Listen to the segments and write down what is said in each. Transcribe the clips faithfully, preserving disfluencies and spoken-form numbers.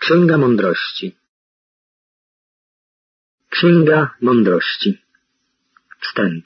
Księga Mądrości. Księga Mądrości. Wstęp.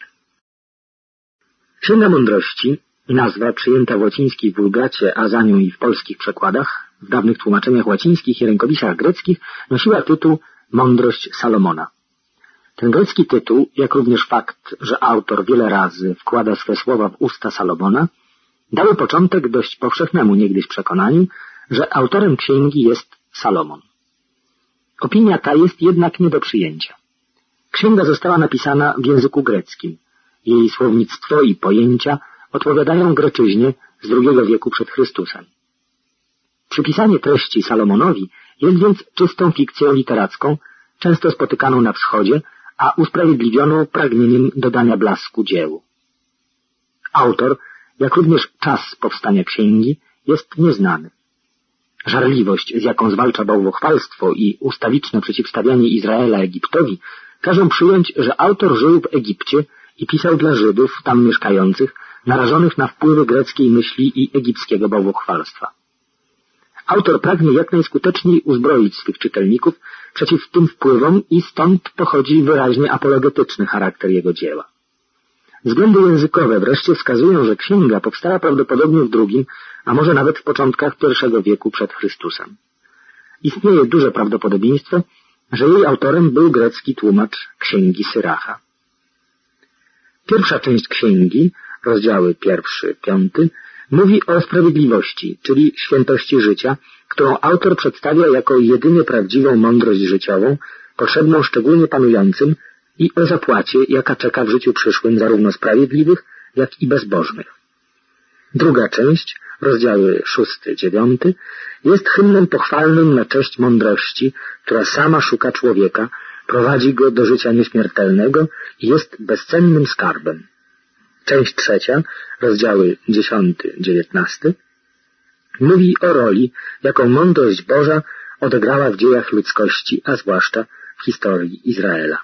Księga Mądrości, nazwa przyjęta w łacińskiej wulgacie, a za nią i w polskich przekładach, w dawnych tłumaczeniach łacińskich i rękopisach greckich, nosiła tytuł Mądrość Salomona. Ten grecki tytuł, jak również fakt, że autor wiele razy wkłada swe słowa w usta Salomona, dały początek dość powszechnemu niegdyś przekonaniu, że autorem księgi jest Salomon. Opinia ta jest jednak nie do przyjęcia. Księga została napisana w języku greckim. Jej słownictwo i pojęcia odpowiadają greczyźnie z drugiego wieku przed Chrystusem. Przypisanie treści Salomonowi jest więc czystą fikcją literacką, często spotykaną na wschodzie, a usprawiedliwioną pragnieniem dodania blasku dziełu. Autor, jak również czas powstania księgi, jest nieznany. Żarliwość, z jaką zwalcza bałwochwalstwo i ustawiczne przeciwstawianie Izraela Egiptowi, każą przyjąć, że autor żył w Egipcie i pisał dla Żydów tam mieszkających, narażonych na wpływy greckiej myśli i egipskiego bałwochwalstwa. Autor pragnie jak najskuteczniej uzbroić swych czytelników przeciw tym wpływom i stąd pochodzi wyraźnie apologetyczny charakter jego dzieła. Względy językowe wreszcie wskazują, że księga powstała prawdopodobnie w drugim, a może nawet w początkach pierwszego wieku przed Chrystusem. Istnieje duże prawdopodobieństwo, że jej autorem był grecki tłumacz księgi Syracha. Pierwsza część księgi, rozdziały pierwszy, piąty, mówi o sprawiedliwości, czyli świętości życia, którą autor przedstawia jako jedynie prawdziwą mądrość życiową, potrzebną szczególnie panującym, i o zapłacie, jaka czeka w życiu przyszłym zarówno sprawiedliwych, jak i bezbożnych. Druga część, rozdziały szósty, dziewiąty, jest hymnem pochwalnym na cześć mądrości, która sama szuka człowieka, prowadzi go do życia nieśmiertelnego i jest bezcennym skarbem. Część trzecia, rozdziały dziesiąty, dziewiętnasty, mówi o roli, jaką mądrość Boża odegrała w dziejach ludzkości, a zwłaszcza w historii Izraela.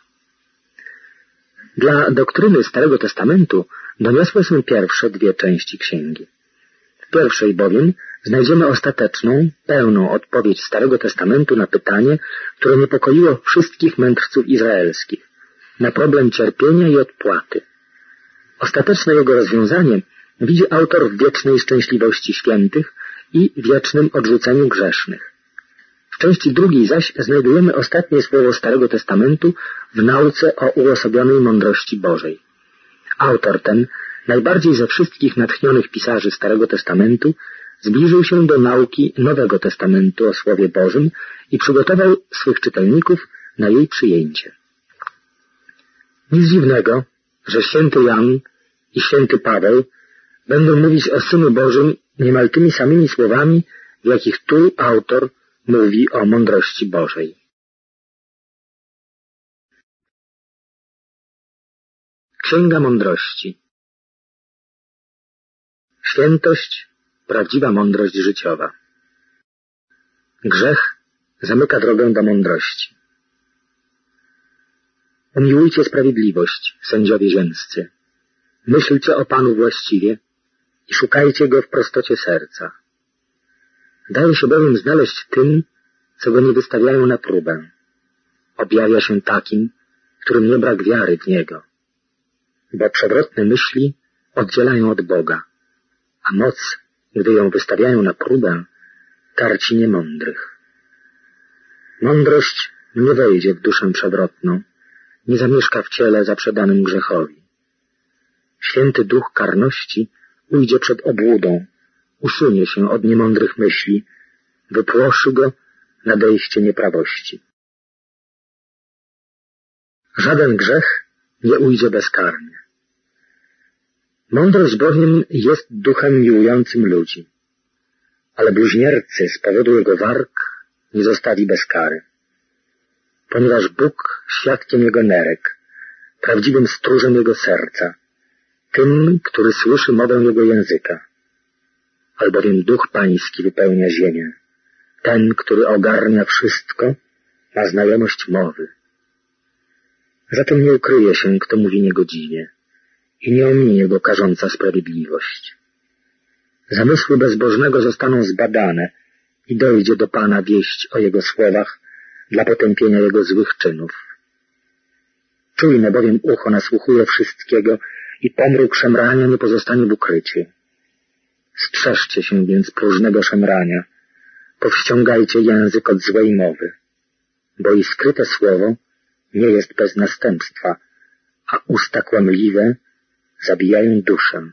Dla doktryny Starego Testamentu doniosłe są pierwsze dwie części księgi. W pierwszej bowiem znajdziemy ostateczną, pełną odpowiedź Starego Testamentu na pytanie, które niepokoiło wszystkich mędrców izraelskich, na problem cierpienia i odpłaty. Ostateczne jego rozwiązanie widzi autor w wiecznej szczęśliwości świętych i wiecznym odrzuceniu grzesznych. W części drugiej zaś znajdujemy ostatnie słowo Starego Testamentu w nauce o uosobionej mądrości Bożej. Autor ten, najbardziej ze wszystkich natchnionych pisarzy Starego Testamentu, zbliżył się do nauki Nowego Testamentu o Słowie Bożym i przygotował swych czytelników na jej przyjęcie. Nic dziwnego, że święty Jan i święty Paweł będą mówić o Synu Bożym niemal tymi samymi słowami, w jakich tu autor mówi o mądrości Bożej. Księga Mądrości. Świętość, prawdziwa mądrość życiowa. Grzech zamyka drogę do mądrości. Umiłujcie sprawiedliwość, sędziowie ziemscy. Myślcie o Panu właściwie i szukajcie Go w prostocie serca. Daje się bowiem znaleźć tym, co Go nie wystawiają na próbę. Objawia się takim, którym nie brak wiary w Niego. Bo przewrotne myśli oddzielają od Boga, a moc, gdy ją wystawiają na próbę, karci niemądrych. Mądrość nie wejdzie w duszę przewrotną, nie zamieszka w ciele zaprzedanym grzechowi. Święty duch karności ujdzie przed obłudą, usunie się od niemądrych myśli, wypłoszy go nadejście nieprawości. Żaden grzech nie ujdzie bezkarnie. Mądrość bowiem jest duchem miłującym ludzi, ale bluźniercy z powodu jego warg nie zostawi bez kary. Ponieważ Bóg świadkiem jego nerek, prawdziwym stróżem jego serca, tym, który słyszy mowę jego języka, albowiem Duch Pański wypełnia ziemię. Ten, który ogarnia wszystko, ma znajomość mowy. Zatem nie ukryje się, kto mówi niegodziwie i nie ominie go karząca sprawiedliwość. Zamysły bezbożnego zostaną zbadane, i dojdzie do Pana wieść o Jego słowach dla potępienia Jego złych czynów. Czujne bowiem ucho nasłuchuje wszystkiego i pomruk szemrania nie pozostanie w ukryciu. Strzeżcie się więc próżnego szemrania, powściągajcie język od złej mowy, bo i skryte słowo nie jest bez następstwa, a usta kłamliwe zabijają duszę.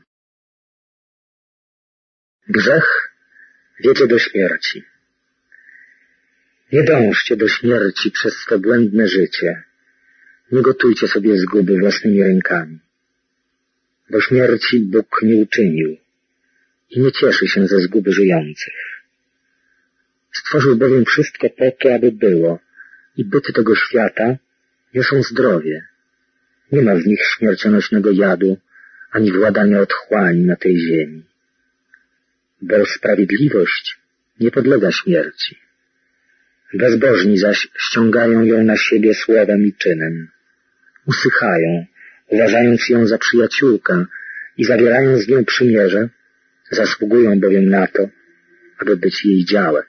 Grzech wiedzie do śmierci. Nie dążcie do śmierci przez swe błędne życie. Nie gotujcie sobie zguby własnymi rękami. Bo śmierci Bóg nie uczynił i nie cieszy się ze zguby żyjących. Stworzył bowiem wszystko po to, aby było, i byty tego świata niosą zdrowie. Nie ma w nich śmiercionośnego jadu, ani władania otchłani na tej ziemi. Bo sprawiedliwość nie podlega śmierci. Bezbożni zaś ściągają ją na siebie słowem i czynem. Usychają, uważając ją za przyjaciółkę i zawierając z nią przymierze, zasługują bowiem na to, aby być jej działem.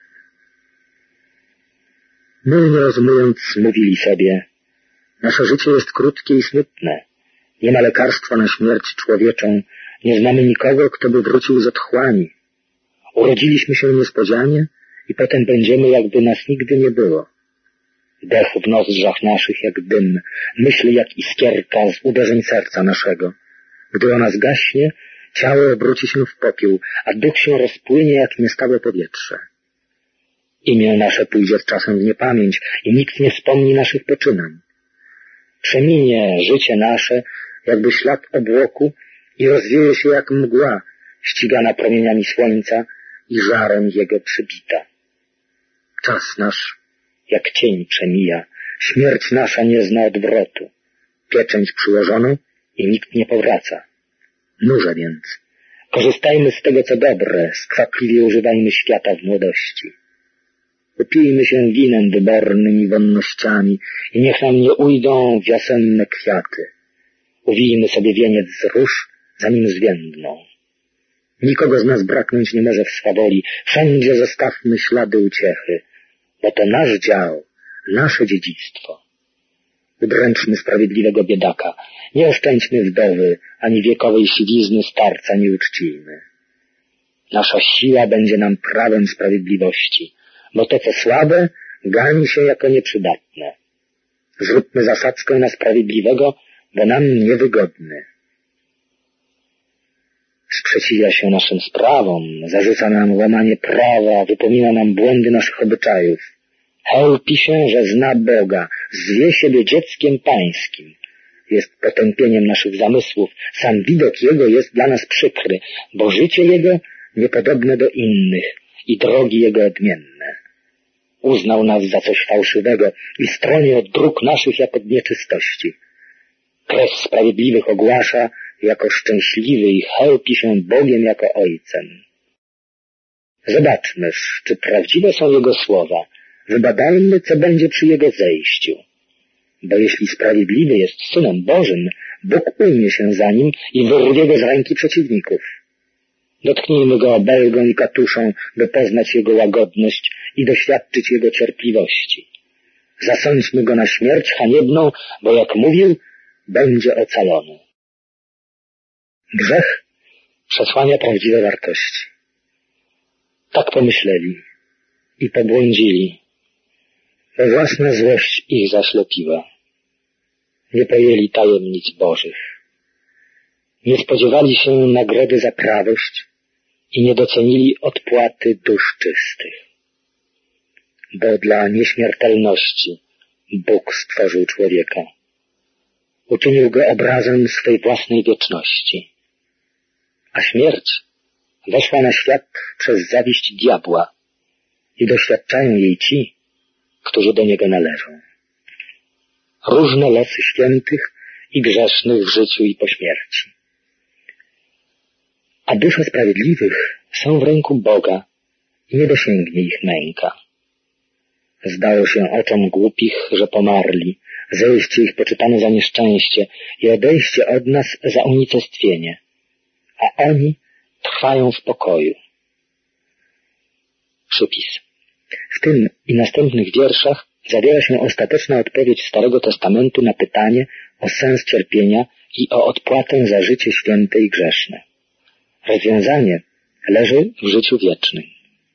My, nie rozumując, mówili sobie, nasze życie jest krótkie i smutne, nie ma lekarstwa na śmierć człowieczą, nie znamy nikogo, kto by wrócił z otchłani. Urodziliśmy się niespodzianie i potem będziemy, jakby nas nigdy nie było. Dech w nozdrzach naszych jak dym, myśl jak iskierka z uderzeń serca naszego. Gdy ona zgaśnie, ciało obróci się w popiół, a duch się rozpłynie jak niestałe powietrze. Imię nasze pójdzie z czasem w niepamięć i nikt nie wspomni naszych poczynań. Przeminie życie nasze jakby ślad obłoku i rozwieje się jak mgła, ścigana promieniami słońca i żarem jego przybita. Czas nasz jak cień przemija, śmierć nasza nie zna odwrotu. Pieczęć przyłożono i nikt nie powraca. Nurze więc, korzystajmy z tego, co dobre, skwapliwie używajmy świata w młodości. Upijmy się winem wybornym i wonnościami i niech nam nie ujdą wiosenne kwiaty. Uwijmy sobie wieniec z róż, zanim zwiędną. Nikogo z nas braknąć nie może w swawoli, wszędzie zostawmy ślady uciechy, bo to nasz dział, nasze dziedzictwo. Udręczmy sprawiedliwego biedaka, nie oszczędźmy wdowy, ani wiekowej siwizny starca nie uczcijmy. Nasza siła będzie nam prawem sprawiedliwości, bo to, co słabe, gani się jako nieprzydatne. Zróbmy zasadzkę na sprawiedliwego, bo nam niewygodny. Sprzeciwia się naszym sprawom, zarzuca nam łamanie prawa, wypomina nam błędy naszych obyczajów. Chełpi się, że zna Boga, zwie siebie dzieckiem pańskim. Jest potępieniem naszych zamysłów, sam widok Jego jest dla nas przykry, bo życie Jego niepodobne do innych i drogi Jego odmienne. Uznał nas za coś fałszywego i stroni od dróg naszych jak od nieczystości. Krew sprawiedliwych ogłasza jako szczęśliwy i chełpi się Bogiem jako Ojcem. Zobaczmyż, czy prawdziwe są Jego słowa. Wybadajmy, co będzie przy Jego zejściu. Bo jeśli sprawiedliwy jest Synem Bożym, Bóg ujmie się za Nim i wyrwie Go z ręki przeciwników. Dotknijmy Go obelgą i katuszą, by poznać Jego łagodność i doświadczyć Jego cierpliwości. Zasądźmy Go na śmierć haniebną, bo jak mówił, będzie ocalony. Grzech przesłania prawdziwe wartości. Tak pomyśleli i pobłądzili, bo własna złość ich zaślepiła. Nie pojęli tajemnic Bożych. Nie spodziewali się nagrody za prawość i nie docenili odpłaty dusz czystych. Bo dla nieśmiertelności Bóg stworzył człowieka. Uczynił go obrazem swej własnej wieczności. A śmierć weszła na świat przez zawiść diabła i doświadczają jej ci, którzy do niego należą. Różne losy świętych i grzesznych w życiu i po śmierci. A dusze sprawiedliwych są w ręku Boga i nie dosięgnie ich męka. Zdało się oczom głupich, że pomarli, zejście ich poczytane za nieszczęście i odejście od nas za unicestwienie, a oni trwają w pokoju. Przypis. tym i następnych wierszach zawiera się ostateczna odpowiedź Starego Testamentu na pytanie o sens cierpienia i o odpłatę za życie święte i grzeszne. Rozwiązanie leży w życiu wiecznym.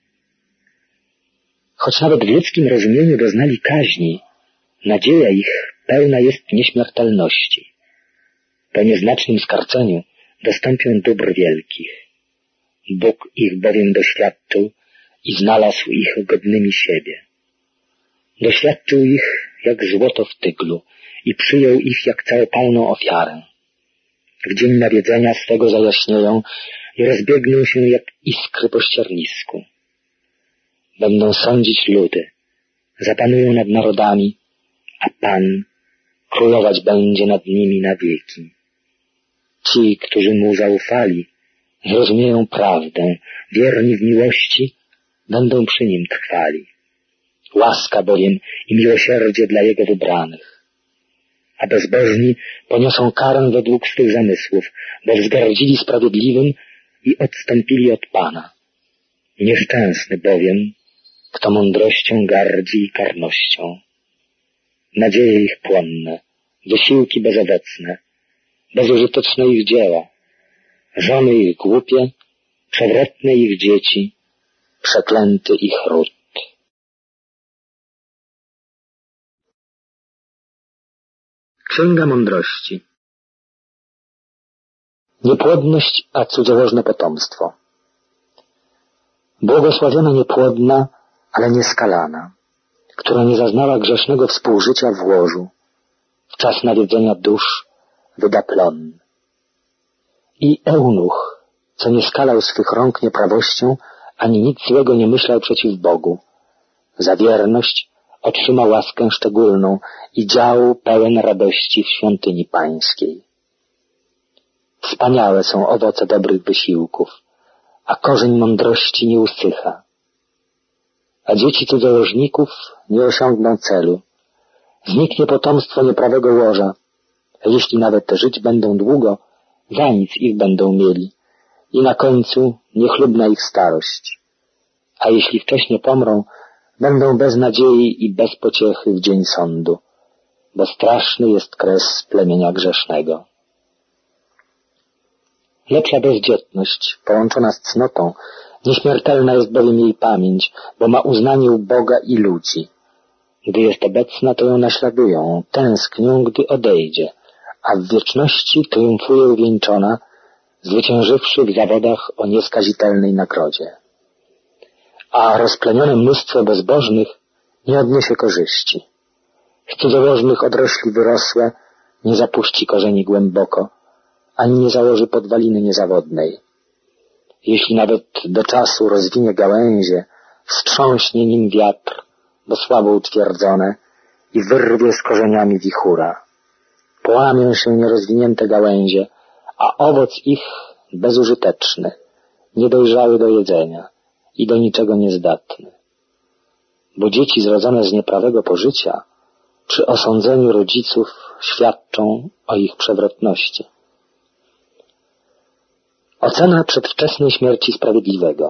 Choć nawet w ludzkim rozumieniu doznali kaźni, nadzieja ich pełna jest nieśmiertelności. Po nieznacznym skarceniu dostąpią dóbr wielkich. Bóg ich bowiem doświadczył i znalazł ich godnymi siebie. Doświadczył ich jak złoto w tyglu i przyjął ich jak całopalną ofiarę. W dzień nawiedzenia swego zajaśnieją i rozbiegną się jak iskry po ściernisku. Będą sądzić ludy, zapanują nad narodami, a Pan królować będzie nad nimi na wieki. Ci, którzy Mu zaufali, zrozumieją prawdę, wierni w miłości, będą przy Nim trwali. Łaska bowiem i miłosierdzie dla Jego wybranych. A bezbożni poniosą karę według swych zamysłów, bo wzgardzili sprawiedliwym i odstąpili od Pana. Nieszczęsny bowiem, kto mądrością gardzi i karnością. Nadzieje ich płonne, wysiłki bezowocne, bezużyteczne ich dzieła, żony ich głupie, przewrotne ich dzieci, przeklęty ich ród. Księga Mądrości. Niepłodność, a cudzołożne potomstwo. Błogosławiona niepłodna, ale nieskalana, która nie zaznała grzesznego współżycia w łożu, w czas nawiedzenia dusz wyda plon. I eunuch, co nie skalał swych rąk nieprawością, ani nic złego nie myślał przeciw Bogu. Za wierność otrzyma łaskę szczególną i dział pełen radości w świątyni pańskiej. Wspaniałe są owoce dobrych wysiłków, a korzeń mądrości nie usycha. A dzieci cudzołożników nie osiągną celu. Zniknie potomstwo nieprawego łoża, a jeśli nawet żyć będą długo, za nic ich będą mieli i na końcu niechlubna ich starość. A jeśli wcześnie pomrą, będą bez nadziei i bez pociechy w dzień sądu, bo straszny jest kres plemienia grzesznego. Lepsza bezdzietność, połączona z cnotą, nieśmiertelna jest bowiem jej pamięć, bo ma uznanie u Boga i ludzi. Gdy jest obecna, to ją naśladują, tęsknią, gdy odejdzie, a w wieczności triumfuje uwieńczona, zwyciężywszy w zawodach o nieskazitelnej nagrodzie. A rozplenione mnóstwo bezbożnych nie odniesie korzyści. Z cudzołożnych odrośli wyrosłe nie zapuści korzeni głęboko, ani nie założy podwaliny niezawodnej. Jeśli nawet do czasu rozwinie gałęzie, wstrząśnie nim wiatr, bo słabo utwierdzone, i wyrwie z korzeniami wichura. Połamią się nierozwinięte gałęzie, a owoc ich bezużyteczny, niedojrzały do jedzenia i do niczego niezdatny. Bo dzieci zrodzone z nieprawego pożycia przy osądzeniu rodziców świadczą o ich przewrotności. Ocena przedwczesnej śmierci sprawiedliwego.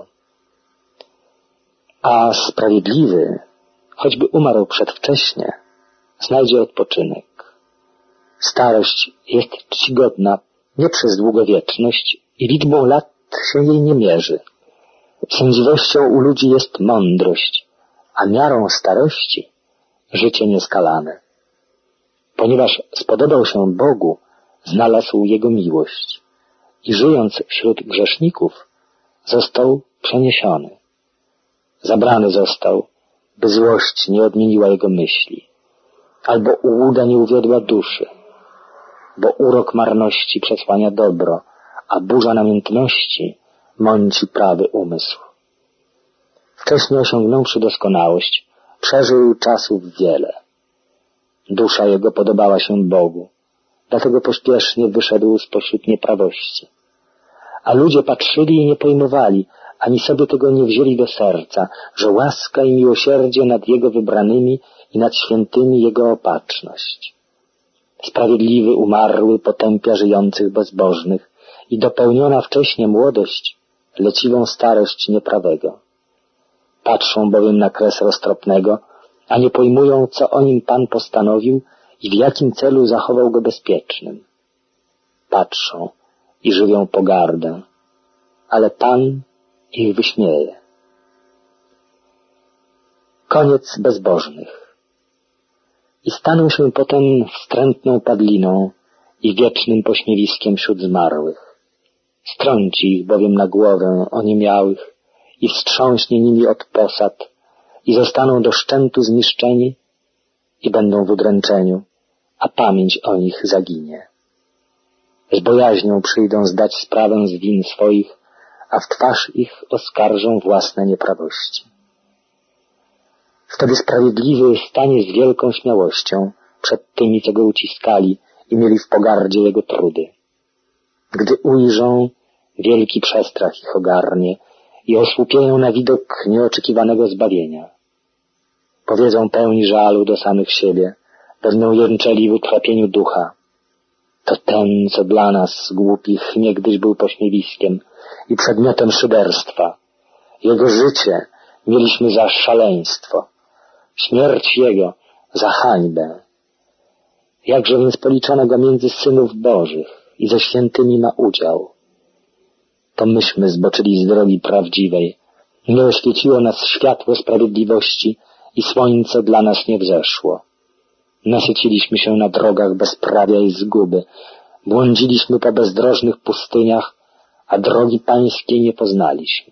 A sprawiedliwy, choćby umarł przedwcześnie, znajdzie odpoczynek. Starość jest czcigodna nie przez długowieczność i liczbą lat się jej nie mierzy. Sędziwością u ludzi jest mądrość, a miarą starości życie nieskalane. Ponieważ spodobał się Bogu, znalazł Jego miłość i żyjąc wśród grzeszników został przeniesiony. Zabrany został, by złość nie odmieniła jego myśli, albo ułuda nie uwiodła duszy, bo urok marności przesłania dobro, a burza namiętności mąci prawy umysł. Wcześniej osiągnąwszy doskonałość, przeżył czasów wiele. Dusza jego podobała się Bogu, dlatego pośpiesznie wyszedł spośród nieprawości. A ludzie patrzyli i nie pojmowali, ani sobie tego nie wzięli do serca, że łaska i miłosierdzie nad Jego wybranymi i nad świętymi Jego opatrzność. Sprawiedliwy umarły potępia żyjących bezbożnych i dopełniona wcześnie młodość leciwą starość nieprawego. Patrzą bowiem na kres roztropnego, a nie pojmują, co o nim Pan postanowił i w jakim celu zachował go bezpiecznym. Patrzą i żywią pogardę, ale Pan ich wyśmieje. Koniec bezbożnych. I staną się potem wstrętną padliną i wiecznym pośmiewiskiem wśród zmarłych. Strąci ich bowiem na głowę oniemiałych i wstrząśnie nimi od posad i zostaną do szczętu zniszczeni i będą w udręczeniu, a pamięć o nich zaginie. Z bojaźnią przyjdą zdać sprawę z win swoich, a w twarz ich oskarżą własne nieprawości. Wtedy sprawiedliwy stanie z wielką śmiałością przed tymi, co go uciskali i mieli w pogardzie jego trudy. Gdy ujrzą, wielki przestrach ich ogarnie i osłupieją na widok nieoczekiwanego zbawienia. Powiedzą pełni żalu do samych siebie, będą jęczeli w utrapieniu ducha. To ten, co dla nas, głupich, niegdyś był pośmiewiskiem i przedmiotem szyderstwa. Jego życie mieliśmy za szaleństwo, śmierć jego za hańbę. Jakże więc policzono go między synów bożych i ze świętymi ma udział. To myśmy zboczyli z drogi prawdziwej, nie oświeciło nas światło sprawiedliwości i słońce dla nas nie wzeszło. Nasyciliśmy się na drogach bezprawia i zguby, błądziliśmy po bezdrożnych pustyniach, a drogi pańskiej nie poznaliśmy.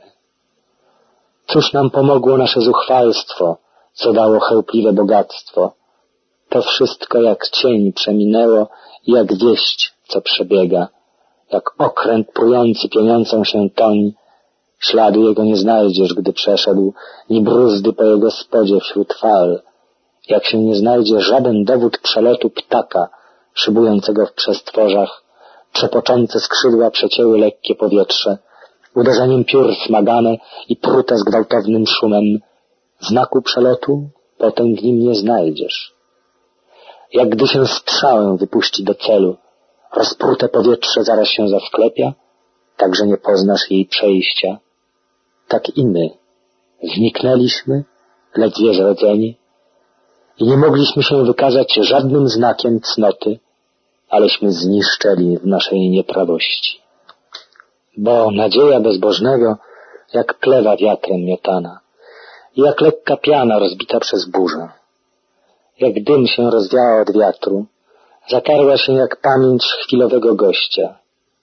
Cóż nam pomogło nasze zuchwalstwo, co dało chełpliwe bogactwo? To wszystko jak cień przeminęło i jak wieść, co przebiega, jak okręt prujący pieniącą się toń. Śladu jego nie znajdziesz, gdy przeszedł, ni bruzdy po jego spodzie wśród fal. Jak się nie znajdzie żaden dowód przelotu ptaka, szybującego w przestworzach, trzepoczące skrzydła przecięły lekkie powietrze, uderzeniem piór smagane i prute z gwałtownym szumem. Znaku przelotu potem w nim nie znajdziesz. Jak gdy się strzałę wypuści do celu, rozprute powietrze zaraz się zasklepia, tak że nie poznasz jej przejścia. Tak i my zniknęliśmy, ledwie zrodzeni, i nie mogliśmy się wykazać żadnym znakiem cnoty, aleśmy zniszczeli w naszej nieprawości. Bo nadzieja bezbożnego jak plewa wiatrem miotana, i jak lekka piana rozbita przez burzę. Jak dym się rozwiała od wiatru, zatarła się jak pamięć chwilowego gościa.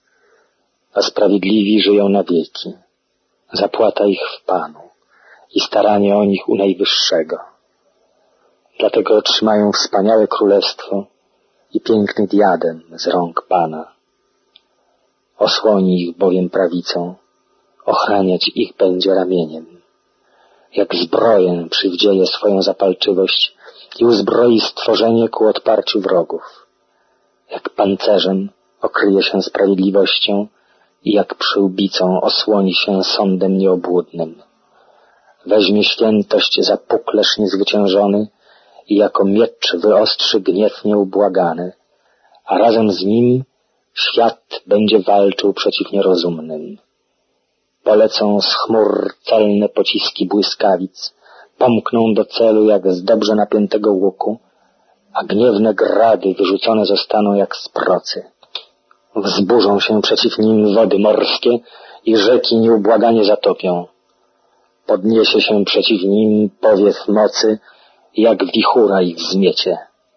A sprawiedliwi żyją na wieki, zapłata ich w Panu i staranie o nich u Najwyższego. Dlatego otrzymają wspaniałe królestwo i piękny diadem z rąk Pana. Osłoni ich bowiem prawicą, ochraniać ich będzie ramieniem. Jak zbroję przywdzieje swoją zapalczywość i uzbroi stworzenie ku odparciu wrogów. Jak pancerzem okryje się sprawiedliwością i jak przyłbicą osłoni się sądem nieobłudnym. Weźmie świętość za puklerz niezwyciężony i jako miecz wyostrzy gniew nieubłagany, a razem z nim świat będzie walczył przeciw nierozumnym. Polecą z chmur celne pociski błyskawic, pomkną do celu jak z dobrze napiętego łuku, a gniewne grady wyrzucone zostaną jak z procy. Wzburzą się przeciw nim wody morskie i rzeki nieubłaganie zatopią. Podniesie się przeciw nim powiew mocy, jak wichura ich zmiecie.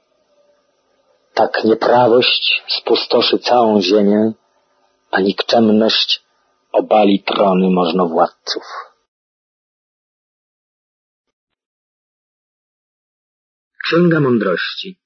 Tak nieprawość spustoszy całą ziemię, a nikczemność obali trony możnowładców. Księga Mądrości.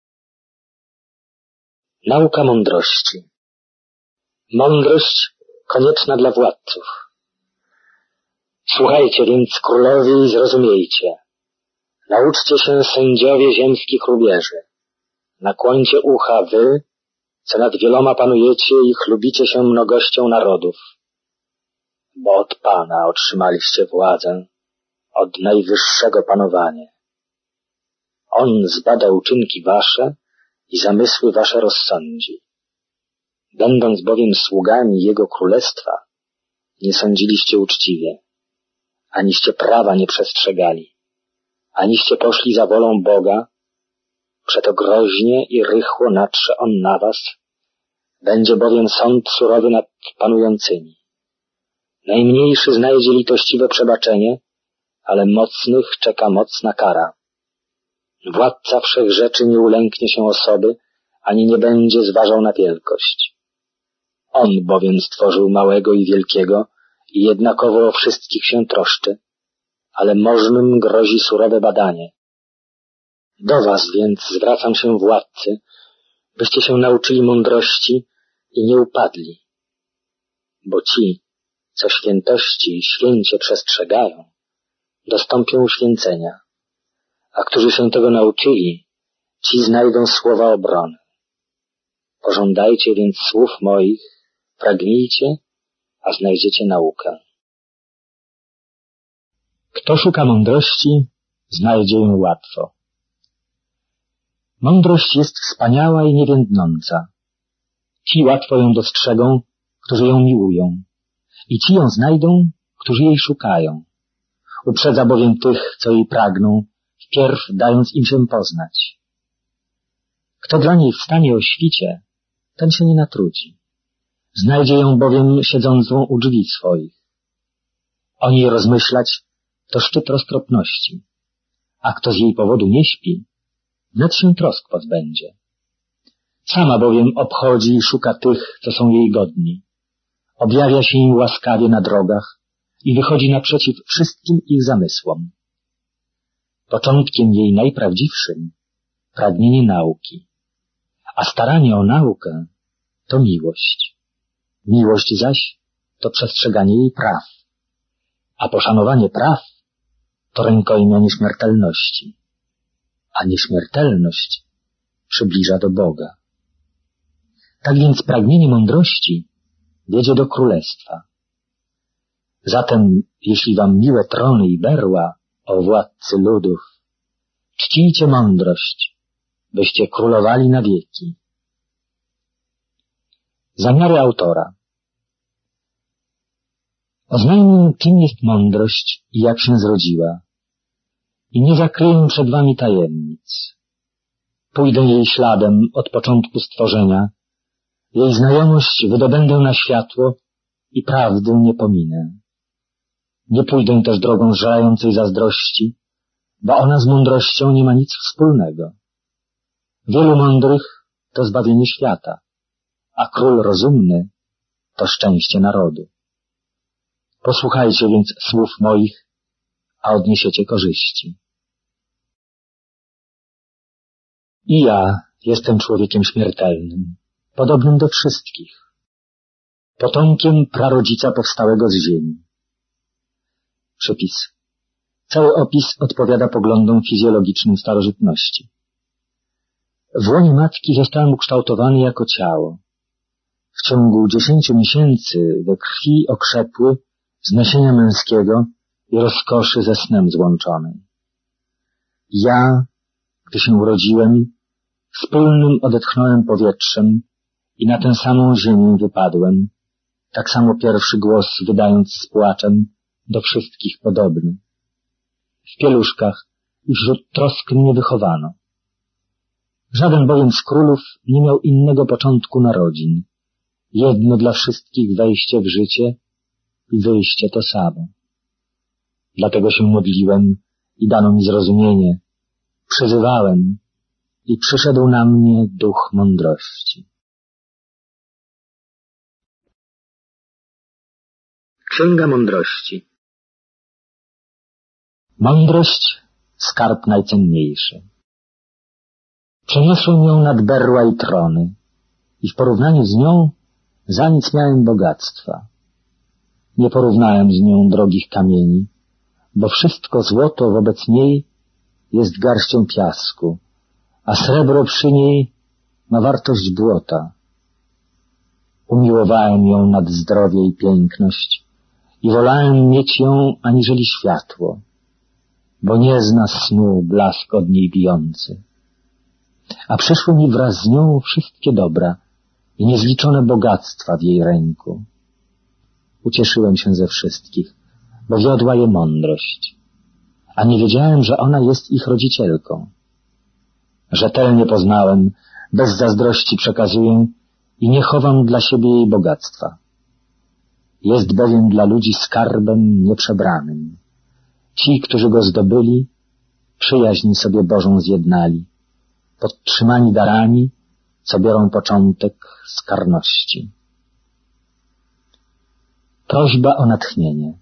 Nauka mądrości. Mądrość konieczna dla władców. Słuchajcie więc, królowie, i zrozumiejcie. Nauczcie się, sędziowie ziemskich rubieży. Nakłońcie ucha wy, co nad wieloma panujecie i chlubicie się mnogością narodów. Bo od Pana otrzymaliście władzę, od Najwyższego panowanie. On zbada uczynki wasze i zamysły wasze rozsądzi. Będąc bowiem sługami Jego Królestwa, nie sądziliście uczciwie, aniście prawa nie przestrzegali, aniście poszli za wolą Boga, przeto groźnie i rychło natrze On na was, będzie bowiem sąd surowy nad panującymi. Najmniejszy znajdzie litościwe przebaczenie, ale mocnych czeka mocna kara. Władca wszech rzeczy nie ulęknie się osoby, ani nie będzie zważał na wielkość. On bowiem stworzył małego i wielkiego i jednakowo o wszystkich się troszczy, ale możnym grozi surowe badanie. Do was więc zwracam się, władcy, byście się nauczyli mądrości i nie upadli, bo ci, co świętości i święcie przestrzegają, dostąpią uświęcenia, a którzy się tego nauczyli, ci znajdą słowa obrony. Pożądajcie więc słów moich, pragnijcie, a znajdziecie naukę. Kto szuka mądrości, znajdzie ją łatwo. Mądrość jest wspaniała i niewiędnąca. Ci łatwo ją dostrzegą, którzy ją miłują, i ci ją znajdą, którzy jej szukają. Uprzedza bowiem tych, co jej pragną, wpierw dając im się poznać. Kto dla niej wstanie o świcie, ten się nie natrudzi. Znajdzie ją bowiem siedzącą u drzwi swoich. O niej rozmyślać to szczyt roztropności, a kto z jej powodu nie śpi, wnet się trosk pozbędzie. Sama bowiem obchodzi i szuka tych, co są jej godni. Objawia się im łaskawie na drogach i wychodzi naprzeciw wszystkim ich zamysłom. Początkiem jej najprawdziwszym pragnienie nauki, a staranie o naukę to miłość. Miłość zaś to przestrzeganie jej praw, a poszanowanie praw to rękojmia nieśmiertelności, a nieśmiertelność przybliża do Boga. Tak więc pragnienie mądrości wiedzie do królestwa. Zatem, jeśli wam miłe trony i berła, o władcy ludów, czcijcie mądrość, byście królowali na wieki. Zamiary autora. Oznajmię, kim jest mądrość i jak się zrodziła, i nie zakryję przed wami tajemnic. Pójdę jej śladem od początku stworzenia, jej znajomość wydobędę na światło i prawdę nie pominę. Nie pójdę też drogą żerającej zazdrości, bo ona z mądrością nie ma nic wspólnego. Wielu mądrych to zbawienie świata, a król rozumny to szczęście narodu. Posłuchajcie więc słów moich, a odniesiecie korzyści. I ja jestem człowiekiem śmiertelnym, podobnym do wszystkich, potomkiem prarodzica powstałego z ziemi. Przypis. Cały opis odpowiada poglądom fizjologicznym starożytności. W łonie matki zostałem ukształtowany jako ciało. W ciągu dziesięciu miesięcy we krwi okrzepły z nasienia męskiego i rozkoszy ze snem złączonej. Ja, gdy się urodziłem, wspólnym odetchnąłem powietrzem i na tę samą ziemię wypadłem, tak samo pierwszy głos wydając z płaczem, do wszystkich podobny. W pieluszkach i wśród trosk mnie wychowano. Żaden bowiem z królów nie miał innego początku narodzin. Jedno dla wszystkich wejście w życie i wyjście to samo. Dlatego się modliłem i dano mi zrozumienie. Przyzywałem i przyszedł na mnie duch mądrości. Księga Mądrości. Mądrość, skarb najcenniejszy. Przeniosłem ją nad berła i trony i w porównaniu z nią za nic miałem bogactwa. Nie porównałem z nią drogich kamieni, bo wszystko złoto wobec niej jest garścią piasku, a srebro przy niej ma wartość błota. Umiłowałem ją nad zdrowie i piękność i wolałem mieć ją aniżeli światło, bo nie zna snu blask od niej bijący. A przyszły mi wraz z nią wszystkie dobra i niezliczone bogactwa w jej ręku. Ucieszyłem się ze wszystkich, bo wiodła je mądrość, a nie wiedziałem, że ona jest ich rodzicielką. Rzetelnie poznałem, bez zazdrości przekazuję i nie chowam dla siebie jej bogactwa. Jest bowiem dla ludzi skarbem nieprzebranym. Ci, którzy go zdobyli, przyjaźń sobie Bożą zjednali, podtrzymani darami, co biorą początek z karności. Prośba o natchnienie.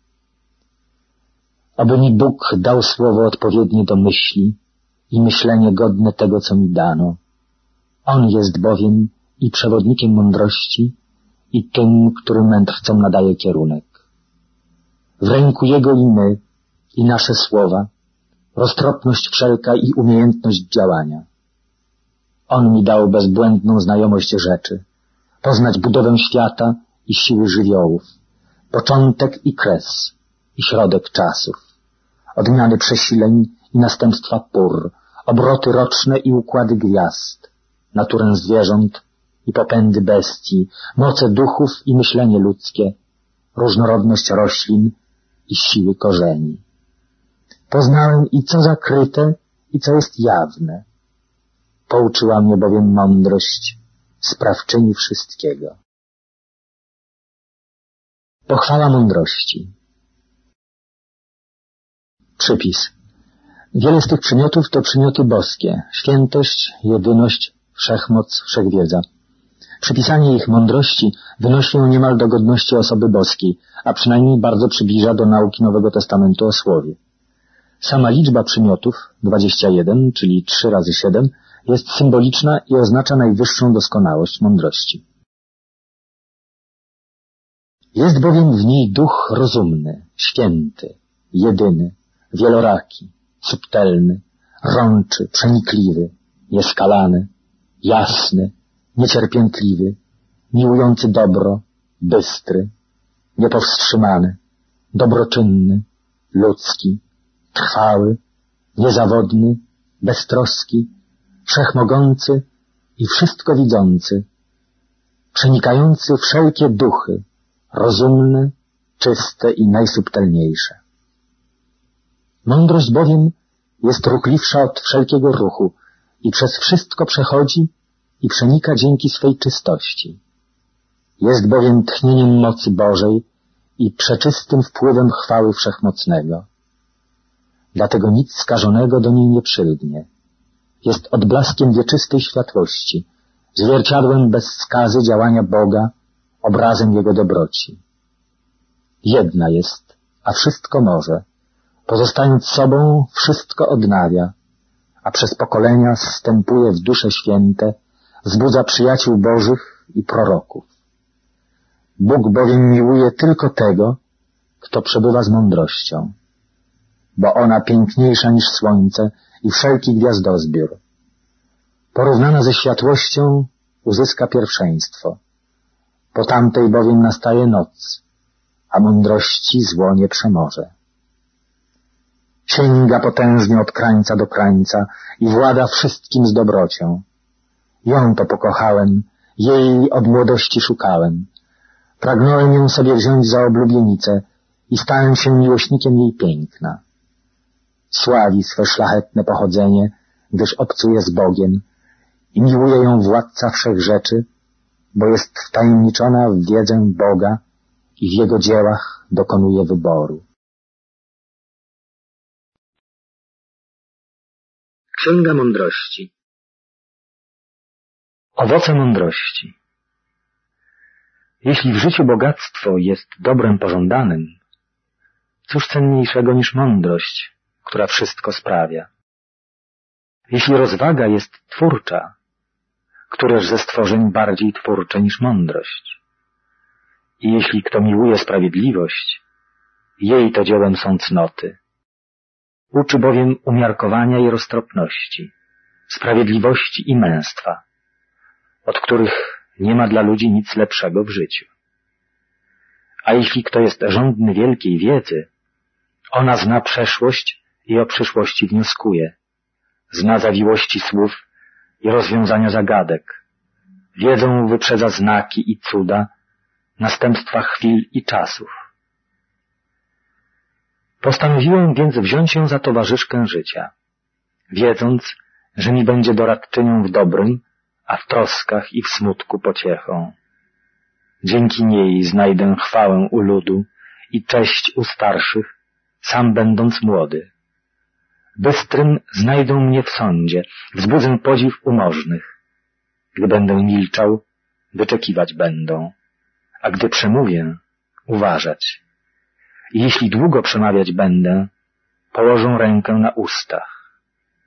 Oby mi Bóg dał słowo odpowiednie do myśli i myślenie godne tego, co mi dano. On jest bowiem i przewodnikiem mądrości, i tym, który mędrcom nadaje kierunek. W ręku Jego i my, i nasze słowa, roztropność wszelka i umiejętność działania. On mi dał bezbłędną znajomość rzeczy, poznać budowę świata i siły żywiołów, początek i kres, i środek czasów, odmiany przesileń i następstwa pór, obroty roczne i układy gwiazd, naturę zwierząt i popędy bestii, moce duchów i myślenie ludzkie, różnorodność roślin i siły korzeni. Poznałem i co zakryte, i co jest jawne. Pouczyła mnie bowiem mądrość, sprawczyni wszystkiego. Pochwała mądrości. Przypis. Wiele z tych przymiotów to przymioty boskie, świętość, jedyność, wszechmoc, wszechwiedza. Przypisanie ich mądrości wynosi ją niemal do godności osoby boskiej, a przynajmniej bardzo przybliża do nauki Nowego Testamentu o Słowie. Sama liczba przymiotów, dwadzieścia jeden, czyli trzy razy siedem, jest symboliczna i oznacza najwyższą doskonałość mądrości. Jest bowiem w niej duch rozumny, święty, jedyny, wieloraki, subtelny, rączy, przenikliwy, nieskalany, jasny, niecierpiętliwy, miłujący dobro, bystry, niepowstrzymany, dobroczynny, ludzki, trwały, niezawodny, beztroski, wszechmogący i wszystko widzący, przenikający wszelkie duchy, rozumne, czyste i najsubtelniejsze. Mądrość bowiem jest ruchliwsza od wszelkiego ruchu i przez wszystko przechodzi i przenika dzięki swej czystości. Jest bowiem tchnieniem mocy Bożej i przeczystym wpływem chwały Wszechmocnego. Dlatego nic skażonego do niej nie przylgnie. Jest odblaskiem wieczystej światłości, zwierciadłem bez skazy działania Boga, obrazem Jego dobroci. Jedna jest, a wszystko może, pozostając sobą wszystko odnawia, a przez pokolenia zstępuje w dusze święte, wzbudza przyjaciół Bożych i proroków. Bóg bowiem miłuje tylko tego, kto przebywa z mądrością, bo ona piękniejsza niż słońce i wszelki gwiazdozbiór. Porównana ze światłością uzyska pierwszeństwo. Po tamtej bowiem nastaje noc, a mądrości zło nie przemoże. Sięga potężnie od krańca do krańca i włada wszystkim z dobrocią. Ją to pokochałem, jej od młodości szukałem. Pragnąłem ją sobie wziąć za oblubienicę i stałem się miłośnikiem jej piękna. Sławi swe szlachetne pochodzenie, gdyż obcuje z Bogiem i miłuje ją władca wszech rzeczy, bo jest wtajemniczona w wiedzę Boga i w Jego dziełach dokonuje wyboru. Księga Mądrości. Owoce mądrości. Jeśli w życiu bogactwo jest dobrem pożądanym, cóż cenniejszego niż mądrość, która wszystko sprawia? Jeśli rozwaga jest twórcza, któreż ze stworzeń bardziej twórcze niż mądrość? I jeśli kto miłuje sprawiedliwość, jej to dziełem są cnoty. Uczy bowiem umiarkowania i roztropności, sprawiedliwości i męstwa, od których nie ma dla ludzi nic lepszego w życiu. A jeśli kto jest żądny wielkiej wiedzy, ona zna przeszłość i o przyszłości wnioskuje, zna zawiłości słów i rozwiązania zagadek, wiedzą wyprzedza znaki i cuda, następstwa chwil i czasów. Postanowiłem więc wziąć ją za towarzyszkę życia, wiedząc, że mi będzie doradczynią w dobrym, a w troskach i w smutku pociechą. Dzięki niej znajdę chwałę u ludu i cześć u starszych, sam będąc młody. Bystrym znajdą mnie w sądzie, wzbudzę podziw umożnych. Gdy będę milczał, wyczekiwać będą, a gdy przemówię, uważać. I jeśli długo przemawiać będę, położą rękę na ustach.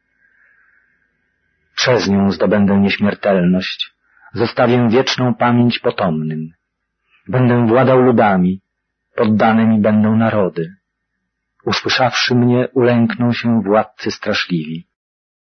Przez nią zdobędę nieśmiertelność, zostawię wieczną pamięć potomnym. Będę władał ludami, poddane mi będą narody. Usłyszawszy mnie, ulękną się władcy straszliwi.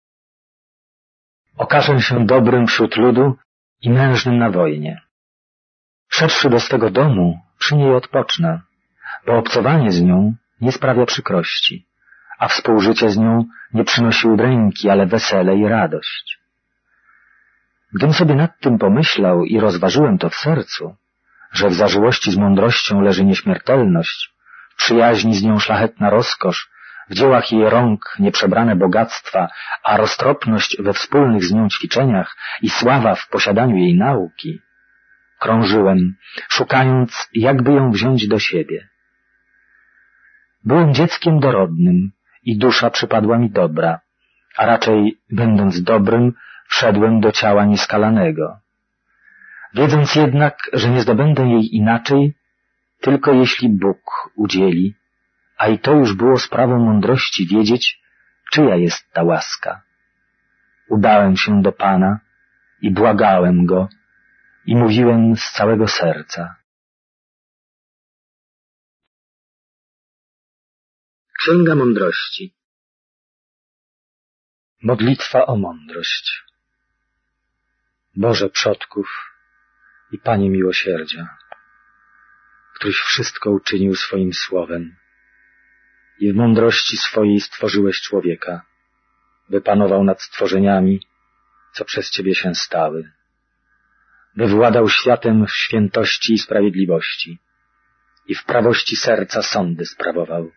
Okażę się dobrym wśród ludu i mężnym na wojnie. Szedłszy do swego domu, przy niej odpocznę, bo obcowanie z nią nie sprawia przykrości, a współżycie z nią nie przynosi udręki, ale wesele i radość. Gdym sobie nad tym pomyślał i rozważyłem to w sercu, że w zażyłości z mądrością leży nieśmiertelność, w przyjaźni z nią szlachetna rozkosz, w dziełach jej rąk nieprzebrane bogactwa, a roztropność we wspólnych z nią ćwiczeniach i sława w posiadaniu jej nauki, krążyłem, szukając, jakby ją wziąć do siebie. Byłem dzieckiem dorodnym i dusza przypadła mi dobra, a raczej, będąc dobrym, wszedłem do ciała nieskalanego. Wiedząc jednak, że nie zdobędę jej inaczej, tylko jeśli Bóg udzieli, a i to już było sprawą mądrości wiedzieć, czyja jest ta łaska. Udałem się do Pana i błagałem Go i mówiłem z całego serca. Księga Mądrości. Modlitwa o mądrość. Boże przodków i Panie miłosierdzia, któryś wszystko uczynił swoim słowem i w mądrości swojej stworzyłeś człowieka, by panował nad stworzeniami, co przez Ciebie się stały, by władał światem w świętości i sprawiedliwości i w prawości serca sądy sprawował.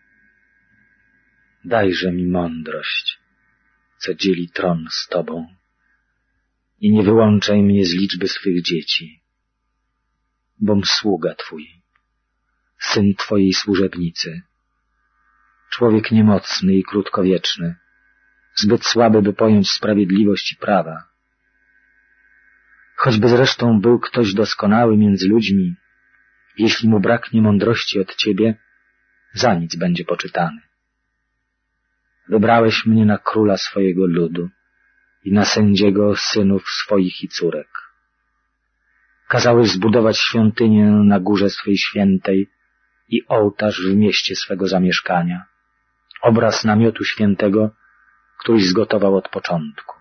Dajże mi mądrość, co dzieli tron z Tobą, i nie wyłączaj mnie z liczby swych dzieci, bom sługa Twój, syn Twojej służebnicy, człowiek niemocny i krótkowieczny, zbyt słaby, by pojąć sprawiedliwość i prawa. Choćby zresztą był ktoś doskonały między ludźmi, jeśli mu braknie mądrości od Ciebie, za nic będzie poczytany. Wybrałeś mnie na króla swojego ludu i na sędziego synów swoich i córek. Kazałeś zbudować świątynię na górze swej świętej i ołtarz w mieście swego zamieszkania, obraz namiotu świętego, któryś zgotował od początku.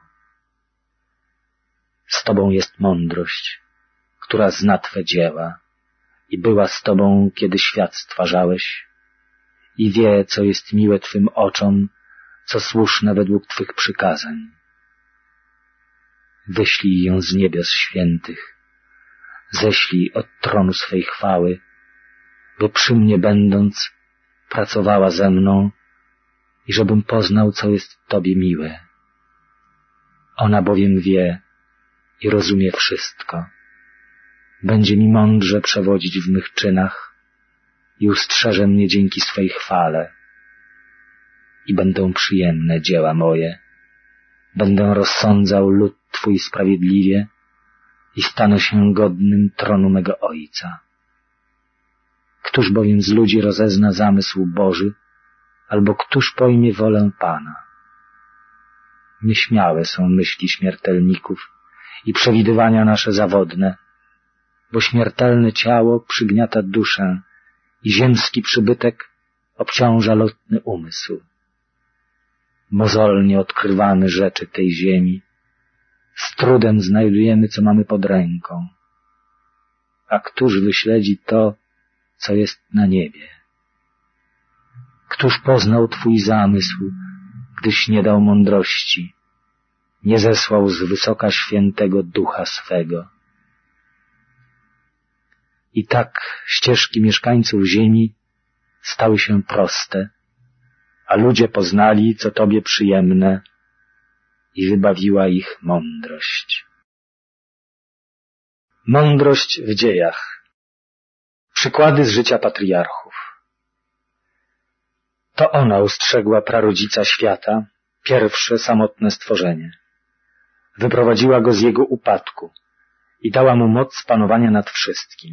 Z Tobą jest mądrość, która zna Twe dzieła i była z Tobą, kiedy świat stwarzałeś, i wie, co jest miłe Twym oczom, co słuszne według Twych przykazań. Wyślij ją z niebios świętych, ześlij od tronu swej chwały, by przy mnie będąc pracowała ze mną i żebym poznał, co jest Tobie miłe. Ona bowiem wie i rozumie wszystko. Będzie mi mądrze przewodzić w mych czynach i ustrzeże mnie dzięki swej chwale. I będą przyjemne dzieła moje. Będę rozsądzał lud Twój sprawiedliwie i stanę się godnym tronu mego Ojca. Któż bowiem z ludzi rozezna zamysł Boży, albo któż pojmie wolę Pana? Nieśmiałe są myśli śmiertelników i przewidywania nasze zawodne, bo śmiertelne ciało przygniata duszę i ziemski przybytek obciąża lotny umysł. Mozolnie odkrywamy rzeczy tej ziemi, z trudem znajdujemy, co mamy pod ręką. A któż wyśledzi to, co jest na niebie? Któż poznał Twój zamysł, gdyś nie dał mądrości, nie zesłał z wysoka świętego ducha swego? I tak ścieżki mieszkańców ziemi stały się proste a ludzie poznali, co Tobie przyjemne i wybawiła ich mądrość. Mądrość w dziejach. Przykłady z życia patriarchów. To ona ustrzegła prarodzica świata, pierwsze samotne stworzenie. Wyprowadziła go z jego upadku i dała mu moc panowania nad wszystkim.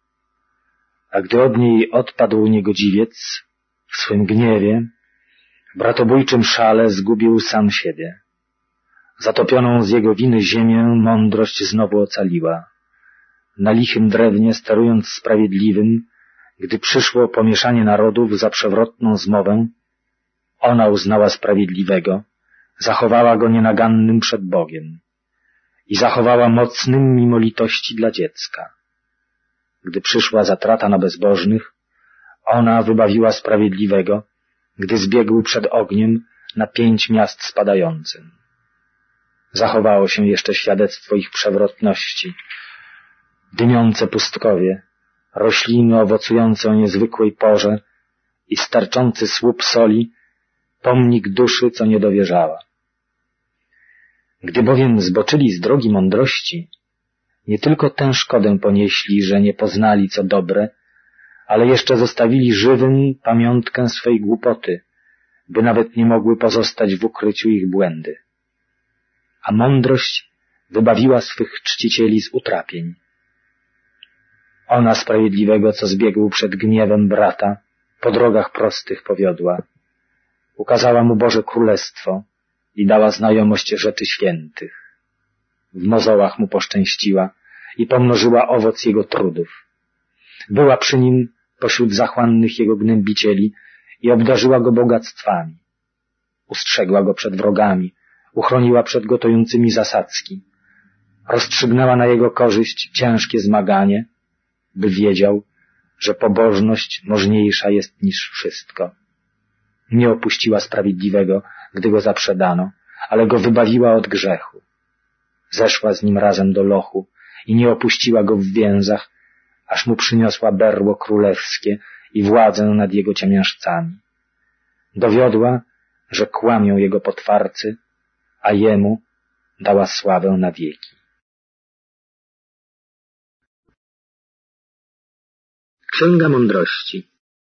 A gdy od niej odpadł niegodziwiec, w swym gniewie, w bratobójczym szale zgubił sam siebie. Zatopioną z jego winy ziemię mądrość znowu ocaliła. Na lichym drewnie sterując sprawiedliwym, gdy przyszło pomieszanie narodów za przewrotną zmowę, ona uznała sprawiedliwego, zachowała go nienagannym przed Bogiem i zachowała mocnym mimo litości dla dziecka. Gdy przyszła zatrata na bezbożnych, ona wybawiła sprawiedliwego, gdy zbiegł przed ogniem na pięć miast spadającym. Zachowało się jeszcze świadectwo ich przewrotności, dymiące pustkowie, rośliny owocujące o niezwykłej porze i starczący słup soli, pomnik duszy, co nie dowierzała. Gdy bowiem zboczyli z drogi mądrości, nie tylko tę szkodę ponieśli, że nie poznali, co dobre, ale jeszcze zostawili żywym pamiątkę swej głupoty, by nawet nie mogły pozostać w ukryciu ich błędy. A mądrość wybawiła swych czcicieli z utrapień. Ona sprawiedliwego, co zbiegł przed gniewem brata, po drogach prostych powiodła. Ukazała mu Boże Królestwo i dała znajomość rzeczy świętych. W mozołach mu poszczęściła i pomnożyła owoc jego trudów. Była przy nim pośród zachłannych jego gnębicieli i obdarzyła go bogactwami. Ustrzegła go przed wrogami, uchroniła przed gotującymi zasadzki. Rozstrzygnęła na jego korzyść ciężkie zmaganie, by wiedział, że pobożność możniejsza jest niż wszystko. Nie opuściła sprawiedliwego, gdy go zaprzedano, ale go wybawiła od grzechu. Zeszła z nim razem do lochu i nie opuściła go w więzach, aż mu przyniosła berło królewskie i władzę nad jego ciemiężcami. Dowiodła, że kłamią jego potwarcy, a jemu dała sławę na wieki. Księga Mądrości.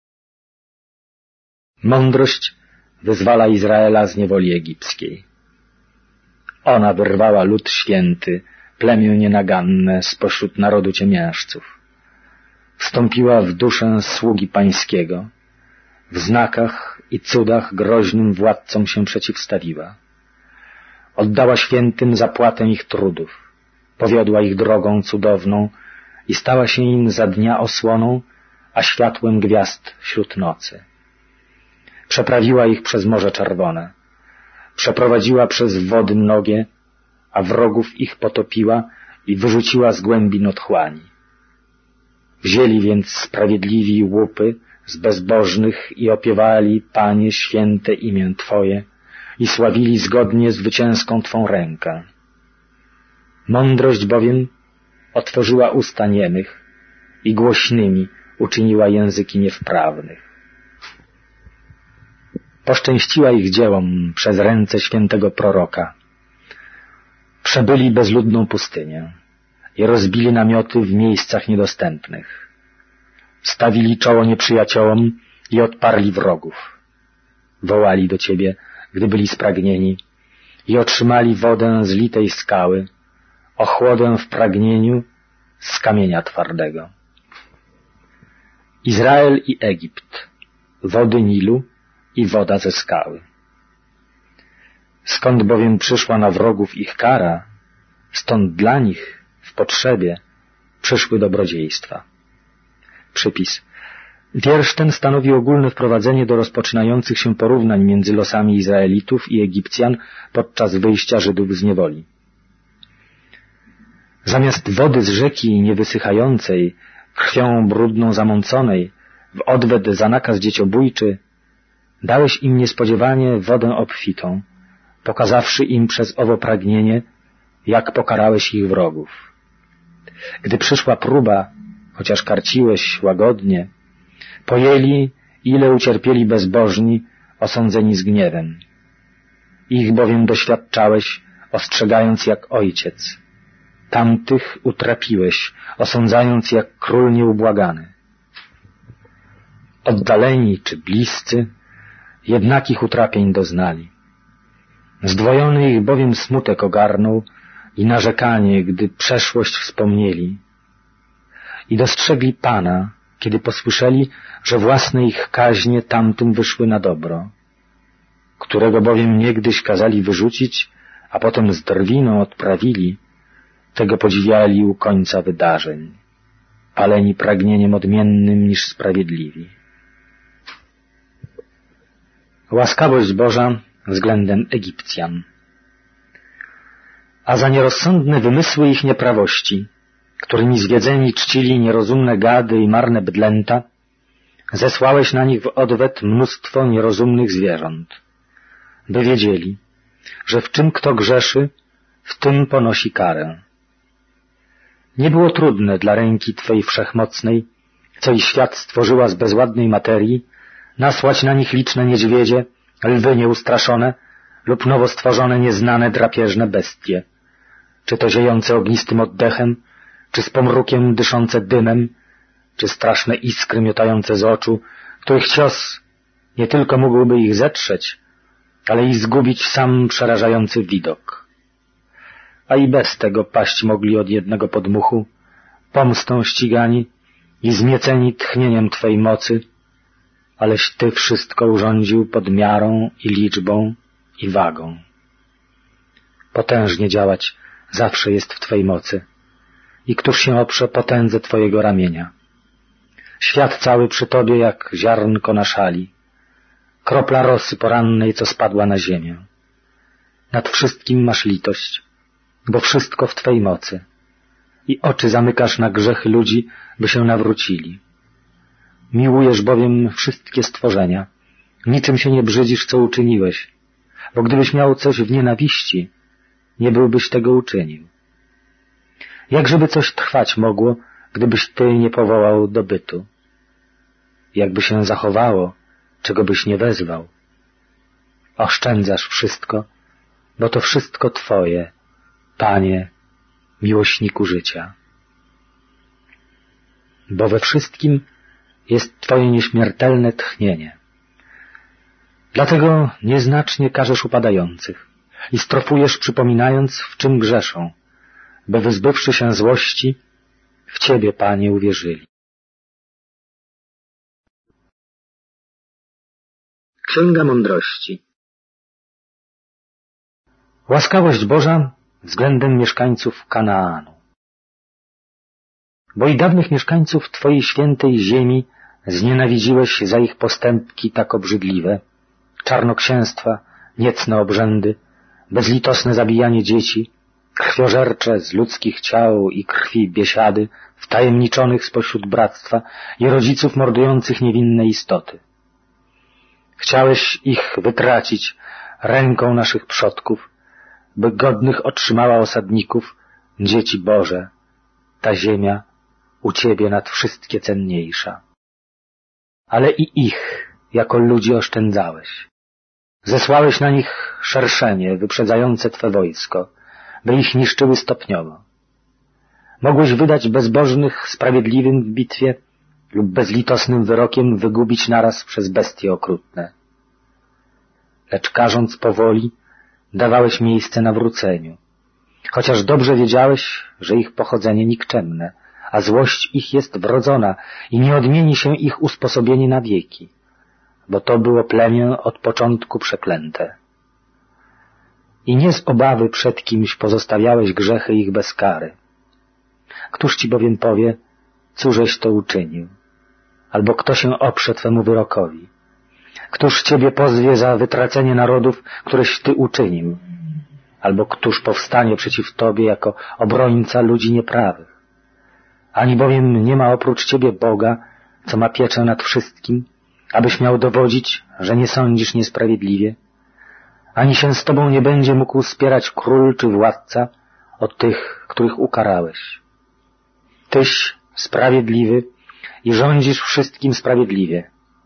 Mądrość wyzwala Izraela z niewoli egipskiej. Ona wyrwała lud święty, plemię nienaganne spośród narodu ciemiężców. Wstąpiła w duszę sługi pańskiego, w znakach i cudach groźnym władcom się przeciwstawiła. Oddała świętym zapłatę ich trudów, powiodła ich drogą cudowną i stała się im za dnia osłoną, a światłem gwiazd wśród nocy. Przeprawiła ich przez Morze Czerwone, przeprowadziła przez wody mnogie, a wrogów ich potopiła i wyrzuciła z głębin otchłani. Wzięli więc sprawiedliwi łupy z bezbożnych i opiewali, Panie, święte imię Twoje i sławili zgodnie zwycięską Twą rękę. Mądrość bowiem otworzyła usta niemych i głośnymi uczyniła języki niewprawnych. Poszczęściła ich dziełom przez ręce świętego proroka. Przebyli bezludną pustynię i rozbili namioty w miejscach niedostępnych. Stawili czoło nieprzyjaciołom i odparli wrogów. Wołali do Ciebie, gdy byli spragnieni, i otrzymali wodę z litej skały, ochłodę w pragnieniu z kamienia twardego. Izrael i Egipt, wody Nilu i woda ze skały. Skąd bowiem przyszła na wrogów ich kara, stąd dla nich w potrzebie przyszły dobrodziejstwa. Przypis. Wiersz ten stanowi ogólne wprowadzenie do rozpoczynających się porównań między losami Izraelitów i Egipcjan podczas wyjścia Żydów z niewoli. Zamiast wody z rzeki niewysychającej, krwią brudną zamąconej, w odwet za nakaz dzieciobójczy, dałeś im niespodziewanie wodę obfitą, pokazawszy im przez owo pragnienie, jak pokarałeś ich wrogów. Gdy przyszła próba, chociaż karciłeś łagodnie, pojęli, ile ucierpieli bezbożni osądzeni z gniewem. Ich bowiem doświadczałeś, ostrzegając jak ojciec. Tamtych utrapiłeś, osądzając jak król nieubłagany. Oddaleni czy bliscy, jednakich utrapień doznali. Zdwojony ich bowiem smutek ogarnął i narzekanie, gdy przeszłość wspomnieli. I dostrzegli Pana, kiedy posłyszeli, że własne ich kaźnie tamtym wyszły na dobro, którego bowiem niegdyś kazali wyrzucić, a potem z drwiną odprawili, tego podziwiali u końca wydarzeń, paleni pragnieniem odmiennym niż sprawiedliwi. Łaskawość Boża względem Egipcjan. A za nierozsądne wymysły ich nieprawości, którymi zwiedzeni czcili nierozumne gady i marne bydlęta, zesłałeś na nich w odwet mnóstwo nierozumnych zwierząt, by wiedzieli, że w czym kto grzeszy, w tym ponosi karę. Nie było trudne dla ręki Twej wszechmocnej, co i świat stworzyła z bezładnej materii, nasłać na nich liczne niedźwiedzie, lwy nieustraszone lub nowo stworzone nieznane drapieżne bestie, czy to ziejące ognistym oddechem, czy z pomrukiem dyszące dymem, czy straszne iskry miotające z oczu, których cios nie tylko mógłby ich zetrzeć, ale i zgubić sam przerażający widok. A i bez tego paść mogli od jednego podmuchu, pomstą ścigani i zmieceni tchnieniem Twej mocy, aleś Ty wszystko urządził pod miarą i liczbą i wagą. Potężnie działać zawsze jest w Twej mocy i któż się oprze potędze Twojego ramienia. Świat cały przy Tobie jak ziarnko na szali, kropla rosy porannej, co spadła na ziemię. Nad wszystkim masz litość, bo wszystko w Twej mocy i oczy zamykasz na grzechy ludzi, by się nawrócili. Miłujesz bowiem wszystkie stworzenia, niczym się nie brzydzisz, co uczyniłeś, bo gdybyś miał coś w nienawiści, nie byłbyś tego uczynił. Jakżeby coś trwać mogło, gdybyś Ty nie powołał do bytu? Jakby się zachowało, czego byś nie wezwał? Oszczędzasz wszystko, bo to wszystko Twoje, Panie, miłośniku życia. Bo we wszystkim jest Twoje nieśmiertelne tchnienie. Dlatego nieznacznie karzesz upadających i strofujesz, przypominając, w czym grzeszą, by wyzbywszy się złości, w Ciebie, Panie, uwierzyli. Księga Mądrości. Łaskawość Boża względem mieszkańców Kanaanu. Bo i dawnych mieszkańców Twojej świętej ziemi znienawidziłeś za ich postępki tak obrzydliwe, czarnoksięstwa, niecne obrzędy, bezlitosne zabijanie dzieci, krwiożercze z ludzkich ciał i krwi biesiady, wtajemniczonych spośród bractwa i rodziców mordujących niewinne istoty. Chciałeś ich wytracić ręką naszych przodków, by godnych otrzymała osadników, dzieci Boże, ta ziemia u Ciebie nad wszystkie cenniejsza. Ale i ich jako ludzi oszczędzałeś. Zesłałeś na nich szerszenie wyprzedzające Twe wojsko, by ich niszczyły stopniowo. Mogłeś wydać bezbożnych sprawiedliwym w bitwie lub bezlitosnym wyrokiem wygubić naraz przez bestie okrutne. Lecz karząc powoli, dawałeś miejsce nawróceniu, chociaż dobrze wiedziałeś, że ich pochodzenie nikczemne, a złość ich jest wrodzona i nie odmieni się ich usposobienie na wieki, bo to było plemię od początku przeklęte. I nie z obawy przed kimś pozostawiałeś grzechy ich bez kary. Któż Ci bowiem powie, cóżeś to uczynił? Albo kto się oprze Twemu wyrokowi? Któż Ciebie pozwie za wytracenie narodów, któreś Ty uczynił? Albo któż powstanie przeciw Tobie jako obrońca ludzi nieprawych? Ani bowiem nie ma oprócz Ciebie Boga, co ma pieczę nad wszystkim, abyś miał dowodzić, że nie sądzisz niesprawiedliwie? Ani się z Tobą nie będzie mógł wspierać król czy władca od tych, których ukarałeś. Tyś sprawiedliwy i rządzisz wszystkim sprawiedliwie.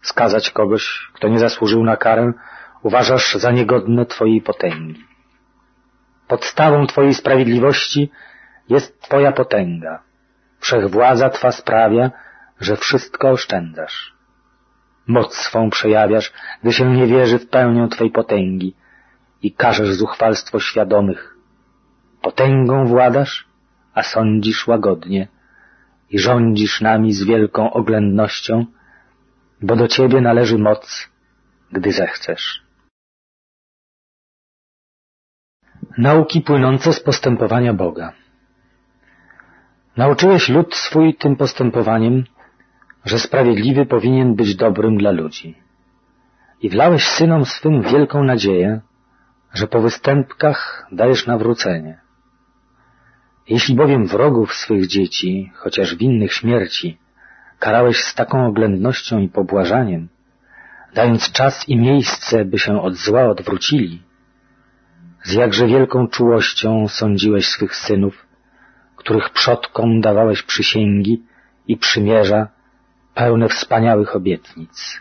skazać kogoś, kto nie zasłużył na karę, uważasz za niegodne Twojej potęgi. Podstawą Twojej sprawiedliwości jest Twoja potęga. Wszechwładza Twa sprawia, że wszystko oszczędzasz. Moc swą przejawiasz, gdy się nie wierzy w pełnię Twej potęgi i karzesz zuchwalstwo świadomych. Potęgą władasz, a sądzisz łagodnie i rządzisz nami z wielką oględnością, bo do Ciebie należy moc, gdy zechcesz. Nauki płynące z postępowania Boga. Nauczyłeś lud swój tym postępowaniem, że sprawiedliwy powinien być dobrym dla ludzi. I wlałeś synom swym wielką nadzieję, że po występkach dajesz nawrócenie. Jeśli bowiem wrogów swych dzieci, chociaż winnych śmierci, karałeś z taką oględnością i pobłażaniem, dając czas i miejsce, by się od zła odwrócili, z jakże wielką czułością sądziłeś swych synów, których przodkom dawałeś przysięgi i przymierza pełne wspaniałych obietnic.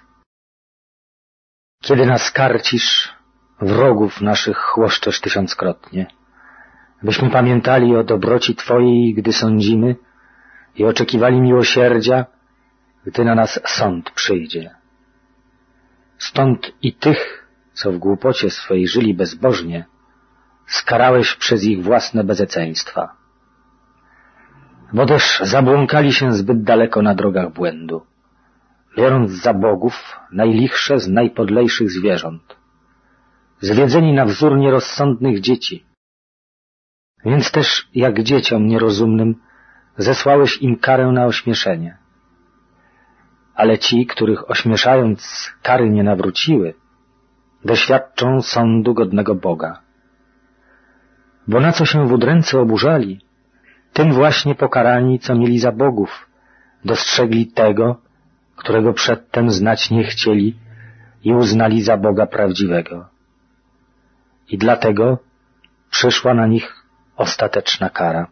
Kiedy nas karcisz, wrogów naszych chłoszczesz tysiąckrotnie, byśmy pamiętali o dobroci Twojej, gdy sądzimy, i oczekiwali miłosierdzia, gdy na nas sąd przyjdzie. Stąd i tych, co w głupocie swej żyli bezbożnie, skarałeś przez ich własne bezeceństwa. Bo też zabłąkali się zbyt daleko na drogach błędu, biorąc za bogów najlichsze z najpodlejszych zwierząt, zwiedzeni na wzór nierozsądnych dzieci. Więc też, jak dzieciom nierozumnym, zesłałeś im karę na ośmieszenie. Ale ci, których ośmieszając kary nie nawróciły, doświadczą sądu godnego Boga. Bo na co się w udręce oburzali, tym właśnie pokarani, co mieli za bogów, dostrzegli tego, którego przedtem znać nie chcieli i uznali za Boga prawdziwego. I dlatego przyszła na nich ostateczna kara.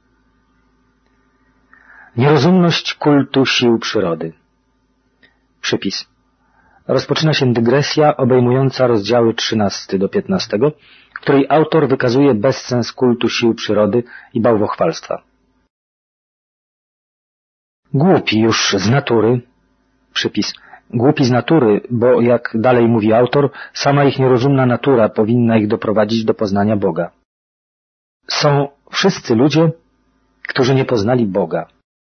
Nierozumność kultu sił przyrody. Przypis. Rozpoczyna się dygresja obejmująca rozdziały trzynasty do piętnastego, w której autor wykazuje bezsens kultu sił przyrody i bałwochwalstwa. Głupi już z natury, przypis, głupi z natury, bo jak dalej mówi autor, sama ich nierozumna natura powinna ich doprowadzić do poznania Boga. Są wszyscy ludzie, którzy nie poznali Boga.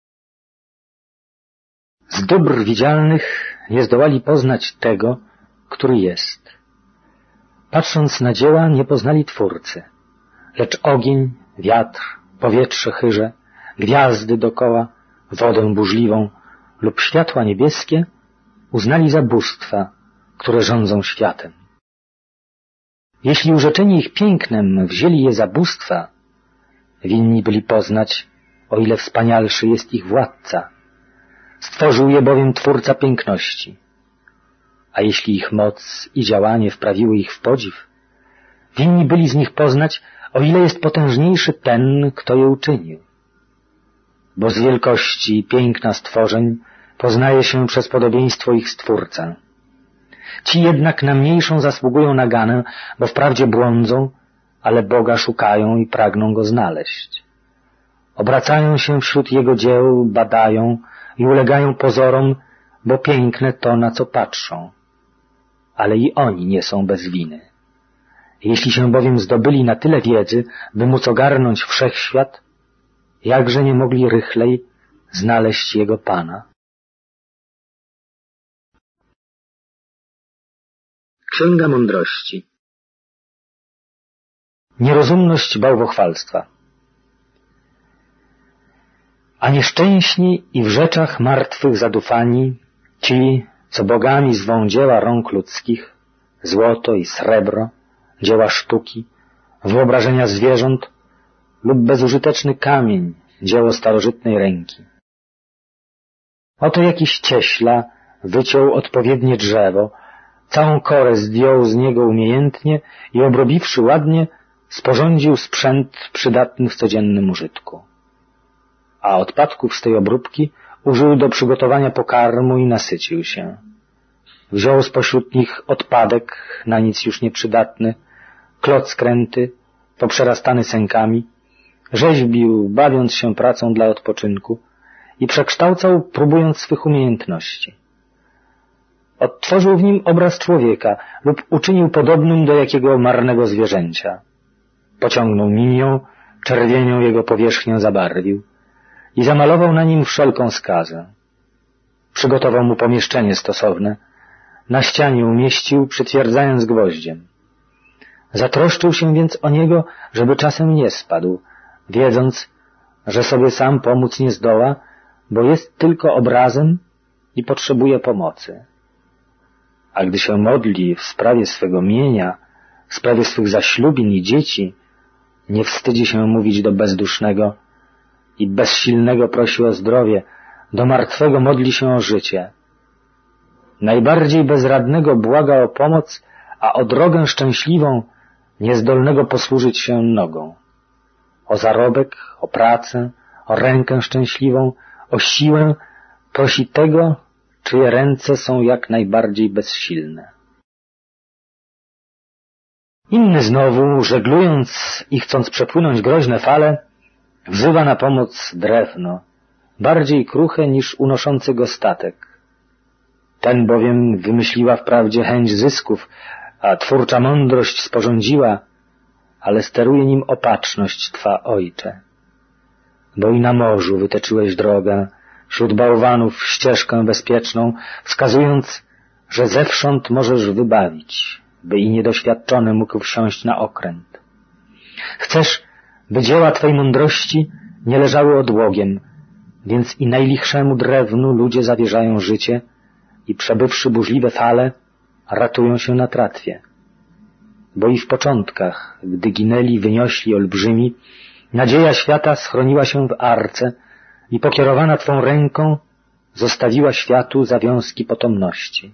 Z dóbr widzialnych nie zdołali poznać tego, który jest. Patrząc na dzieła, nie poznali Twórcy, lecz ogień, wiatr, powietrze chyże, gwiazdy dokoła, wodę burzliwą lub światła niebieskie uznali za bóstwa, które rządzą światem. Jeśli urzeczeni ich pięknem wzięli je za bóstwa, winni byli poznać, o ile wspanialszy jest ich władca. Stworzył je bowiem Twórca piękności. A jeśli ich moc i działanie wprawiły ich w podziw, winni byli z nich poznać, o ile jest potężniejszy ten, kto je uczynił. Bo z wielkości i piękna stworzeń poznaje się przez podobieństwo ich Stwórcę. Ci jednak na mniejszą zasługują naganę, bo wprawdzie błądzą, ale Boga szukają i pragną Go znaleźć. Obracają się wśród Jego dzieł, badają i ulegają pozorom, bo piękne to, na co patrzą. Ale i oni nie są bez winy. Jeśli się bowiem zdobyli na tyle wiedzy, by móc ogarnąć wszechświat, jakże nie mogli rychlej znaleźć Jego Pana. Księga Mądrości. Nierozumność bałwochwalstwa. A nieszczęśni i w rzeczach martwych zadufani, ci, co bogami zwą dzieła rąk ludzkich, złoto i srebro, dzieła sztuki, wyobrażenia zwierząt lub bezużyteczny kamień, dzieło starożytnej ręki. Oto jakiś cieśla wyciął odpowiednie drzewo, całą korę zdjął z niego umiejętnie i obrobiwszy ładnie, sporządził sprzęt przydatny w codziennym użytku. A odpadków z tej obróbki użył do przygotowania pokarmu i nasycił się. Wziął spośród nich odpadek, na nic już nieprzydatny, kloc kręty, poprzerastany sękami, rzeźbił, bawiąc się pracą dla odpoczynku i przekształcał, próbując swych umiejętności. Odtworzył w nim obraz człowieka lub uczynił podobnym do jakiego marnego zwierzęcia. Pociągnął linią, czerwienią jego powierzchnię zabarwił i zamalował na nim wszelką skazę. Przygotował mu pomieszczenie stosowne, na ścianie umieścił, przytwierdzając gwoździem. Zatroszczył się więc o niego, żeby czasem nie spadł, wiedząc, że sobie sam pomóc nie zdoła, bo jest tylko obrazem i potrzebuje pomocy. A gdy się modli w sprawie swego mienia, w sprawie swych zaślubin i dzieci, nie wstydzi się mówić do bezdusznego i bezsilnego prosi o zdrowie, do martwego modli się o życie. Najbardziej bezradnego błaga o pomoc, a o drogę szczęśliwą niezdolnego posłużyć się nogą. O zarobek, o pracę, o rękę szczęśliwą, o siłę prosi tego, czyje ręce są jak najbardziej bezsilne. Inny znowu, żeglując i chcąc przepłynąć groźne fale, wzywa na pomoc drewno, bardziej kruche niż unoszący go statek. Ten bowiem wymyśliła wprawdzie chęć zysków, a twórcza mądrość sporządziła, ale steruje nim opatrzność Twa, Ojcze. Bo i na morzu wytyczyłeś drogę, wśród bałwanów ścieżkę bezpieczną, wskazując, że zewsząd możesz wybawić, by i niedoświadczony mógł wsiąść na okręt. Chcesz, by dzieła Twej mądrości nie leżały odłogiem, więc i najlichszemu drewnu ludzie zawierzają życie i przebywszy burzliwe fale, ratują się na tratwie. Bo i w początkach, gdy ginęli wyniośli olbrzymi, nadzieja świata schroniła się w arce i pokierowana Twą ręką zostawiła światu zawiązki potomności.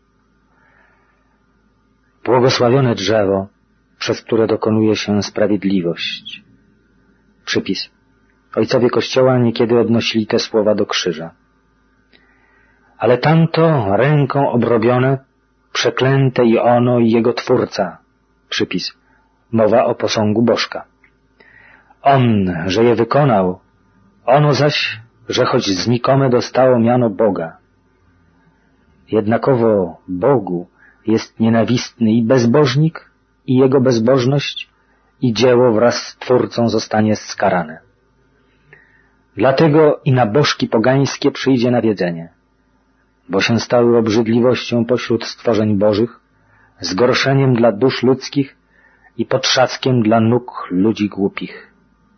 Błogosławione drzewo, przez które dokonuje się sprawiedliwość. Przypis. Ojcowie Kościoła niekiedy odnosili te słowa do krzyża. Ale tamto ręką obrobione, przeklęte i ono i jego Twórca. Przypis. Mowa o posągu Bożka. On, że je wykonał, ono zaś, że choć znikome dostało miano Boga. Jednakowo Bogu jest nienawistny i bezbożnik, i jego bezbożność, i dzieło wraz z Twórcą zostanie skarane. Dlatego i na bożki pogańskie przyjdzie nawiedzenie, bo się stały obrzydliwością pośród stworzeń bożych, zgorszeniem dla dusz ludzkich i potrzaskiem dla nóg ludzi głupich.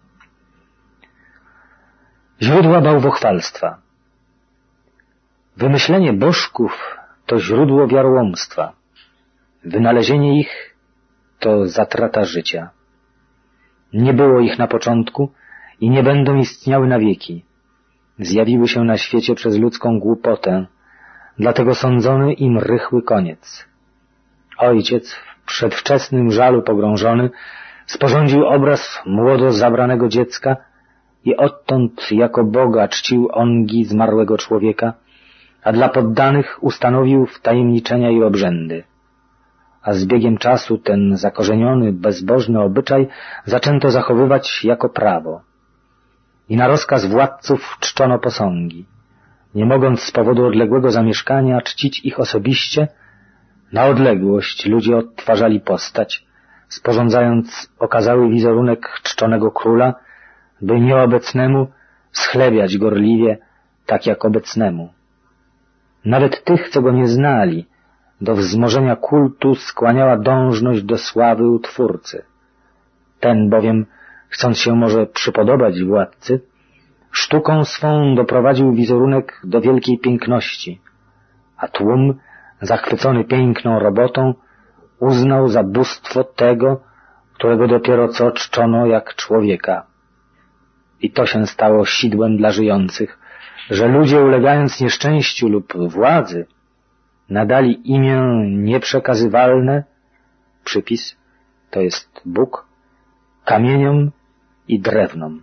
Źródła bałwochwalstwa. Wymyślenie bożków to źródło wiarołomstwa. Wynalezienie ich to zatrata życia. Nie było ich na początku i nie będą istniały na wieki. Zjawiły się na świecie przez ludzką głupotę, dlatego sądzony im rychły koniec. Ojciec, w przedwczesnym żalu pogrążony, sporządził obraz młodo zabranego dziecka i odtąd jako Boga czcił ongi zmarłego człowieka, a dla poddanych ustanowił wtajemniczenia i obrzędy. A z biegiem czasu ten zakorzeniony, bezbożny obyczaj zaczęto zachowywać jako prawo. I na rozkaz władców czczono posągi. Nie mogąc z powodu odległego zamieszkania czcić ich osobiście, na odległość ludzie odtwarzali postać, sporządzając okazały wizerunek czczonego króla, by nieobecnemu schlebiać gorliwie, tak jak obecnemu. Nawet tych, co go nie znali, do wzmożenia kultu skłaniała dążność do sławy u Twórcy. Ten bowiem, chcąc się może przypodobać władcy, sztuką swą doprowadził wizerunek do wielkiej piękności, a tłum, zachwycony piękną robotą, uznał za bóstwo tego, którego dopiero co czczono jak człowieka. I to się stało sidłem dla żyjących, że ludzie, ulegając nieszczęściu lub władzy, nadali imię nieprzekazywalne, przypis, to jest Bóg, kamieniom i drewnom.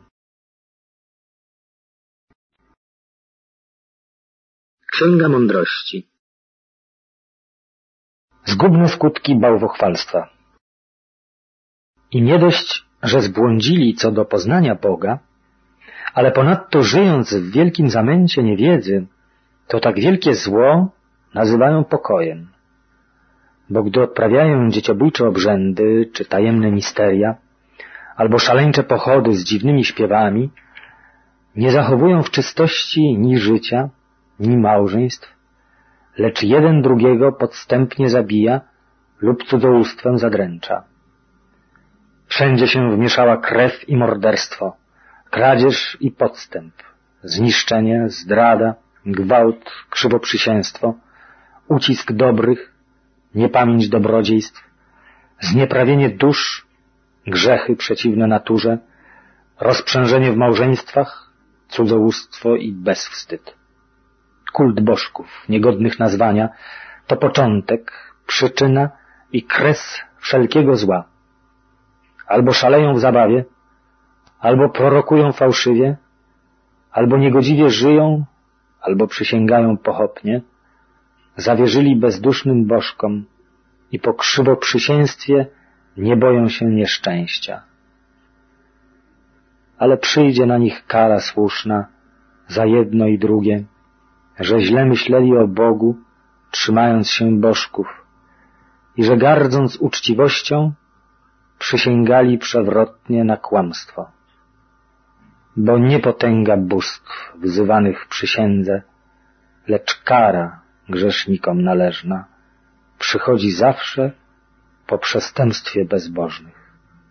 Księga Mądrości. Zgubne skutki bałwochwalstwa. I nie dość, że zbłądzili co do poznania Boga, ale ponadto żyjąc w wielkim zamęcie niewiedzy, to tak wielkie zło nazywają pokojem. Bo gdy odprawiają dzieciobójcze obrzędy czy tajemne misteria, albo szaleńcze pochody z dziwnymi śpiewami, nie zachowują w czystości ni życia, ni małżeństw, lecz jeden drugiego podstępnie zabija lub cudzołóstwem zadręcza. Wszędzie się wmieszała krew i morderstwo, kradzież i podstęp, zniszczenie, zdrada, gwałt, krzywoprzysięstwo, ucisk dobrych, niepamięć dobrodziejstw, znieprawienie dusz, grzechy przeciwne naturze, rozprzężenie w małżeństwach, cudzołóstwo i bezwstyd. Kult bożków, niegodnych nazwania, to początek, przyczyna i kres wszelkiego zła. Albo szaleją w zabawie, albo prorokują fałszywie, albo niegodziwie żyją, albo przysięgają pochopnie, zawierzyli bezdusznym bożkom i po krzywoprzysięstwie nie boją się nieszczęścia. Ale przyjdzie na nich kara słuszna za jedno i drugie, że źle myśleli o Bogu, trzymając się bożków, i że gardząc uczciwością, przysięgali przewrotnie na kłamstwo. Bo nie potęga bóstw wzywanych przysiędze, lecz kara grzesznikom należna przychodzi zawsze po przestępstwie bezbożnych.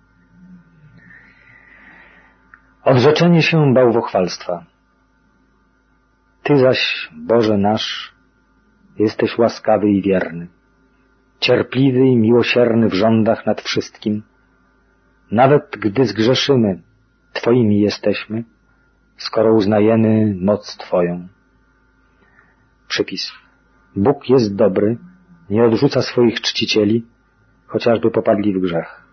Odrzeczenie się bałwochwalstwa. Ty zaś, Boże nasz, jesteś łaskawy i wierny, cierpliwy i miłosierny w rządach nad wszystkim. Nawet gdy zgrzeszymy, Twoimi jesteśmy, skoro uznajemy moc Twoją. Przypis. Bóg jest dobry, nie odrzuca swoich czcicieli, chociażby popadli w grzech.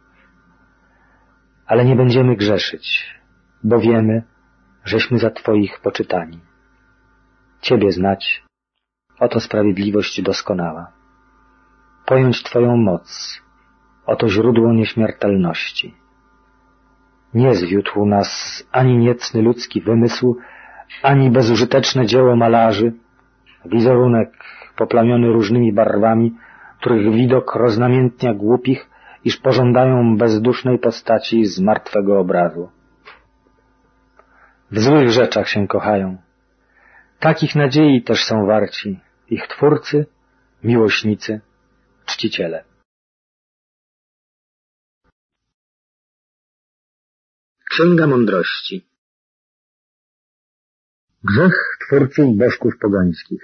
Ale nie będziemy grzeszyć, bo wiemy, żeśmy za Twoich poczytani. Ciebie znać, oto sprawiedliwość doskonała. Pojąć Twoją moc, oto źródło nieśmiertelności. Nie zwiódł nas ani niecny ludzki wymysł, ani bezużyteczne dzieło malarzy, wizerunek poplamiony różnymi barwami, których widok roznamiętnia głupich, iż pożądają bezdusznej postaci z martwego obrazu. W złych rzeczach się kochają. Takich nadziei też są warci ich twórcy, miłośnicy, czciciele. Księga Mądrości. Grzech twórców bożków pogańskich.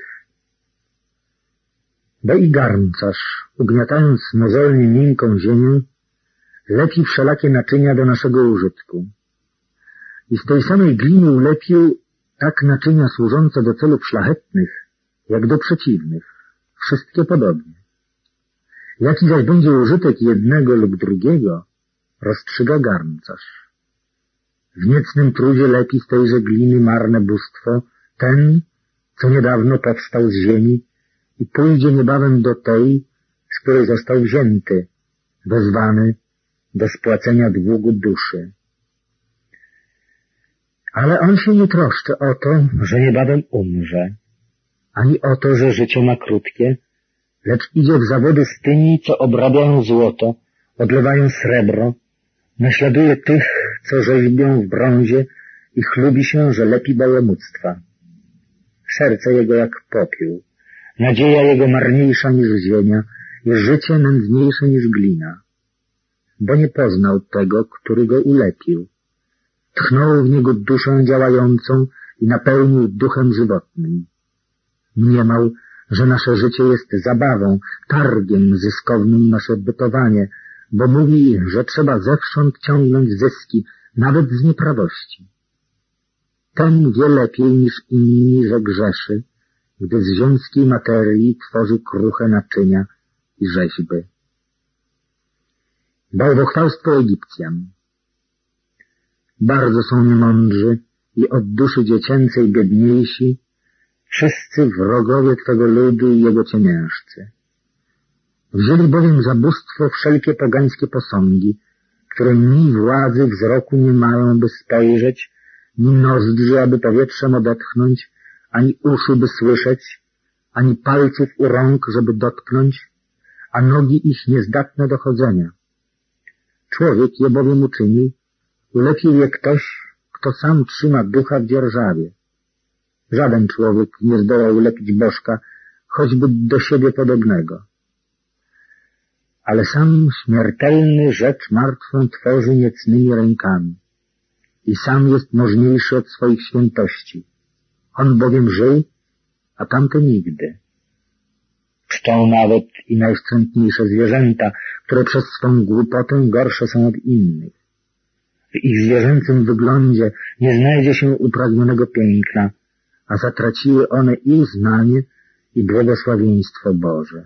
Bo i garncarz, ugniatając mozolnie miękką ziemię, lepi wszelakie naczynia do naszego użytku. I z tej samej gliny ulepił tak naczynia służące do celów szlachetnych, jak do przeciwnych, wszystkie podobnie. Jaki zaś będzie użytek jednego lub drugiego, rozstrzyga garncarz. W niecnym trudzie lepi z tejże gliny marne bóstwo ten, co niedawno powstał z ziemi i pójdzie niebawem do tej, z której został wzięty, wezwany do spłacenia długu duszy. Ale on się nie troszczy o to, że niebawem umrze, ani o to, że życie ma krótkie, lecz idzie w zawody z tymi, co obrabiają złoto, odlewają srebro, naśladuje tych, co rzeźbią w brązie i chlubi się, że lepi bałamuctwa. Serce jego jak popiół, nadzieja jego marniejsza niż ziemia i życie nędzniejsze niż glina. Bo nie poznał tego, który go ulepił. Tchnął w niego duszę działającą i napełnił duchem żywotnym. Mniemał, że nasze życie jest zabawą, targiem zyskownym nasze bytowanie, bo mówi, że trzeba zewsząd ciągnąć zyski, nawet z nieprawości. Ten wie lepiej niż inni, że grzeszy, gdy z ziemskiej materii tworzy kruche naczynia i rzeźby. Bałwochwalstwo Egipcjan. Bardzo są niemądrzy i od duszy dziecięcej biedniejsi, wszyscy wrogowie Twego ludu i jego ciemiężcy. Wzięli bowiem za bóstwo wszelkie pogańskie posągi, które ni władzy wzroku nie mają, by spojrzeć, ni nozdrzy, aby powietrzem odetchnąć, ani uszu, by słyszeć, ani palców u rąk, żeby dotknąć, a nogi ich niezdatne do chodzenia. Człowiek je bowiem uczynił, ulepił je ktoś, kto sam trzyma ducha w dzierżawie. Żaden człowiek nie zdołał ulepić bożka, choćby do siebie podobnego. Ale sam śmiertelny rzecz martwą tworzy niecnymi rękami i sam jest możniejszy od swoich świętości. On bowiem żył, a tamte nigdy. Czczą nawet i najszczętniejsze zwierzęta, które przez swą głupotę gorsze są od innych. W ich zwierzęcym wyglądzie nie znajdzie się upragnionego piękna, a zatraciły one i uznanie, i błogosławieństwo Boże.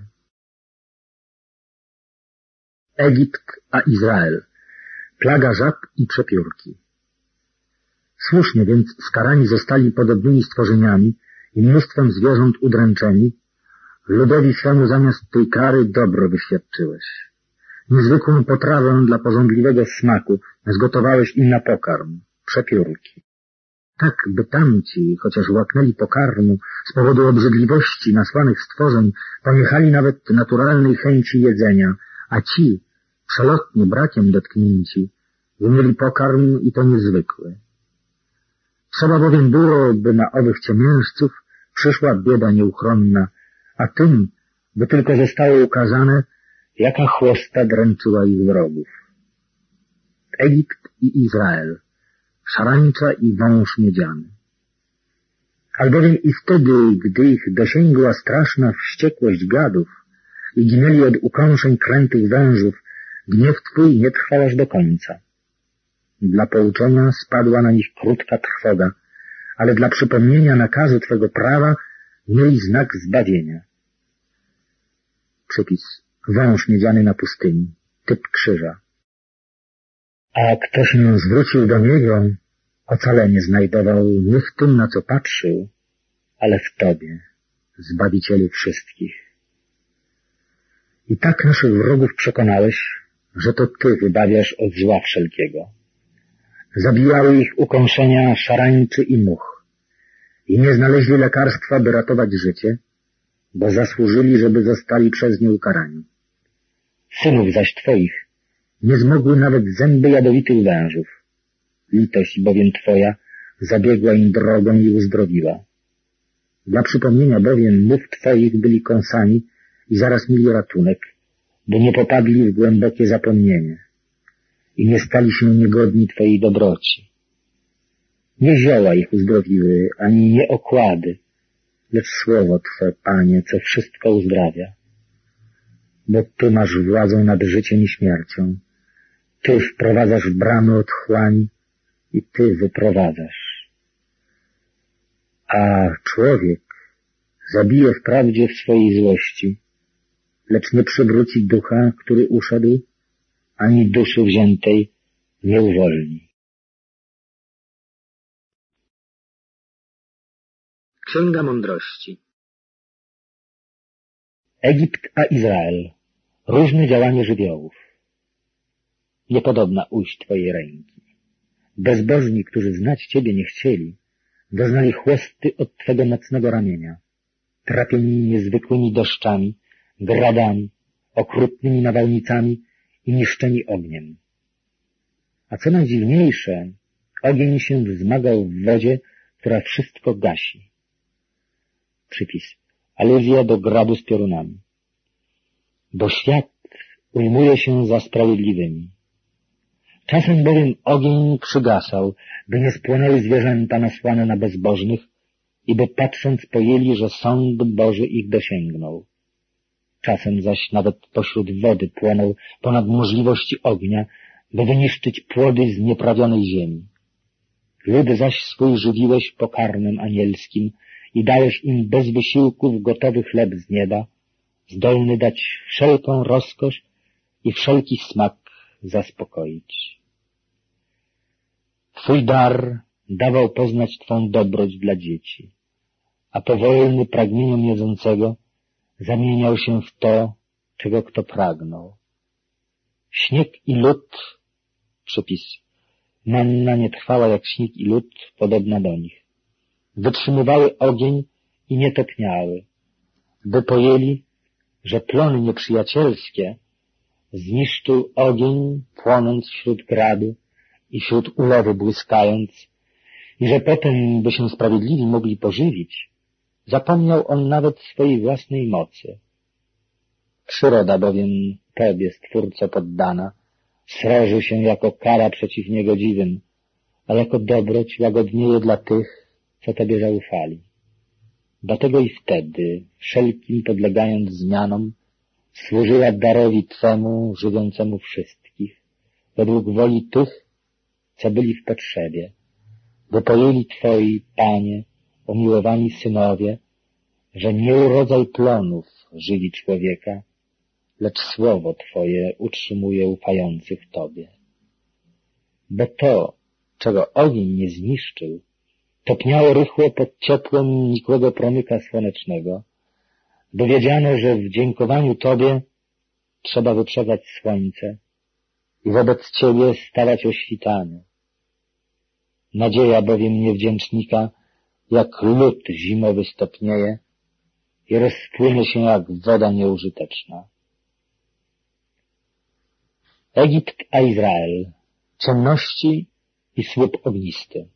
Egipt a Izrael. Plaga żab i przepiórki. Słusznie więc skarani zostali podobnymi stworzeniami i mnóstwem zwierząt udręczeni. Ludowi swemu zamiast tej kary dobro wyświadczyłeś. Niezwykłą potrawę dla pożądliwego smaku zgotowałeś im na pokarm, przepiórki. Tak, by tamci, chociaż łaknęli pokarmu, z powodu obrzydliwości nasłanych stworzeń, poniechali nawet naturalnej chęci jedzenia, a ci, przelotnie brakiem dotknięci, wymieli pokarm i to niezwykły. Trzeba bowiem było, by na owych ciemiężców przyszła bieda nieuchronna, a tym, by tylko zostało ukazane, jaka chłosta dręczyła ich wrogów. Egipt i Izrael, szarańcza i wąż miedziany. Albowiem i wtedy, gdy ich dosięgła straszna wściekłość gadów i ginęli od ukąszeń krętych wężów, gniew Twój nie trwał aż do końca. Dla pouczenia spadła na nich krótka trwoga, ale dla przypomnienia nakazu Twego prawa mieli znak zbawienia. Przypis. Wąż miedziany na pustyni, typ krzyża. A kto się zwrócił do niego, ocalenie znajdował nie w tym, na co patrzył, ale w Tobie, Zbawicielu wszystkich. I tak naszych wrogów przekonałeś, że to Ty wybawiasz od zła wszelkiego. Zabijały ich ukąszenia szarańczy i much i nie znaleźli lekarstwa, by ratować życie, bo zasłużyli, żeby zostali przez nie ukarani. Synów zaś Twoich nie zmogły nawet zęby jadowitych wężów. Litość bowiem Twoja zabiegła im drogę i uzdrowiła. Dla przypomnienia bowiem mów Twoich byli kąsani i zaraz mieli ratunek, by nie popadli w głębokie zapomnienie i nie stali się niegodni Twojej dobroci. Nie zioła ich uzdrowiły, ani nie okłady, lecz słowo Twe, Panie, co wszystko uzdrawia. Bo Ty masz władzę nad życiem i śmiercią. Ty wprowadzasz bramy otchłani i Ty wyprowadzasz. A człowiek zabije wprawdzie w swojej złości, lecz nie przywróci ducha, który uszedł, ani duszy wziętej nie uwolni. Księga Mądrości. Egipt a Izrael. Różne działanie żywiołów. Niepodobna ujść Twojej ręki. Bezbożni, którzy znać Ciebie nie chcieli, doznali chłosty od Twego mocnego ramienia, trapieni niezwykłymi deszczami, gradami, okrutnymi nawałnicami i niszczeni ogniem. A co najdziwniejsze, ogień się wzmagał w wodzie, która wszystko gasi. Przypis. Aluzja do gradu z piorunami. Bo świat ujmuje się za sprawiedliwymi. Czasem bowiem ogień przygasał, by nie spłonęły zwierzęta nasłane na bezbożnych i by patrząc pojęli, że sąd Boży ich dosięgnął. Czasem zaś nawet pośród wody płonął ponad możliwości ognia, by wyniszczyć płody z nieprawionej ziemi. Lud zaś swój żywiłeś pokarmem anielskim i dałeś im bez wysiłków gotowy chleb z nieba, zdolny dać wszelką rozkosz i wszelki smak zaspokoić. Twój dar dawał poznać Twą dobroć dla dzieci, a powolny pragnieniom jedzącego zamieniał się w to, czego kto pragnął. Śnieg i lód, przypis, manna nie trwała jak śnieg i lód, podobna do nich. Wytrzymywały ogień i nie topniały, by pojęli, że plony nieprzyjacielskie zniszczył ogień, płonąc wśród gradu i wśród ulewy błyskając, i że potem, by się sprawiedliwi mogli pożywić, zapomniał on nawet swojej własnej mocy. Przyroda bowiem Tobie, Stwórco, poddana, sroży się jako kara przeciw niegodziwym, a jako dobroć łagodnieje dla tych, co Tobie zaufali. Dlatego i wtedy, wszelkim podlegając zmianom, służyła darowi Twemu, żywiącemu wszystkich, według woli tych, co byli w potrzebie, by pojęli Twoi, Panie, umiłowani synowie, że nie urodzaj plonów żywi człowieka, lecz słowo Twoje utrzymuje ufających Tobie. Bo to, czego ogień nie zniszczył, topniało rychło pod ciepłem nikłego promyka słonecznego, bo wiedziano, że w dziękowaniu Tobie trzeba wyprzedzać słońce i wobec Ciebie stawać o świtanie. Nadzieja bowiem niewdzięcznika jak lód zimowy stopnieje i rozpłynie się jak woda nieużyteczna. Egipt a Izrael, ciemności i słup ognisty.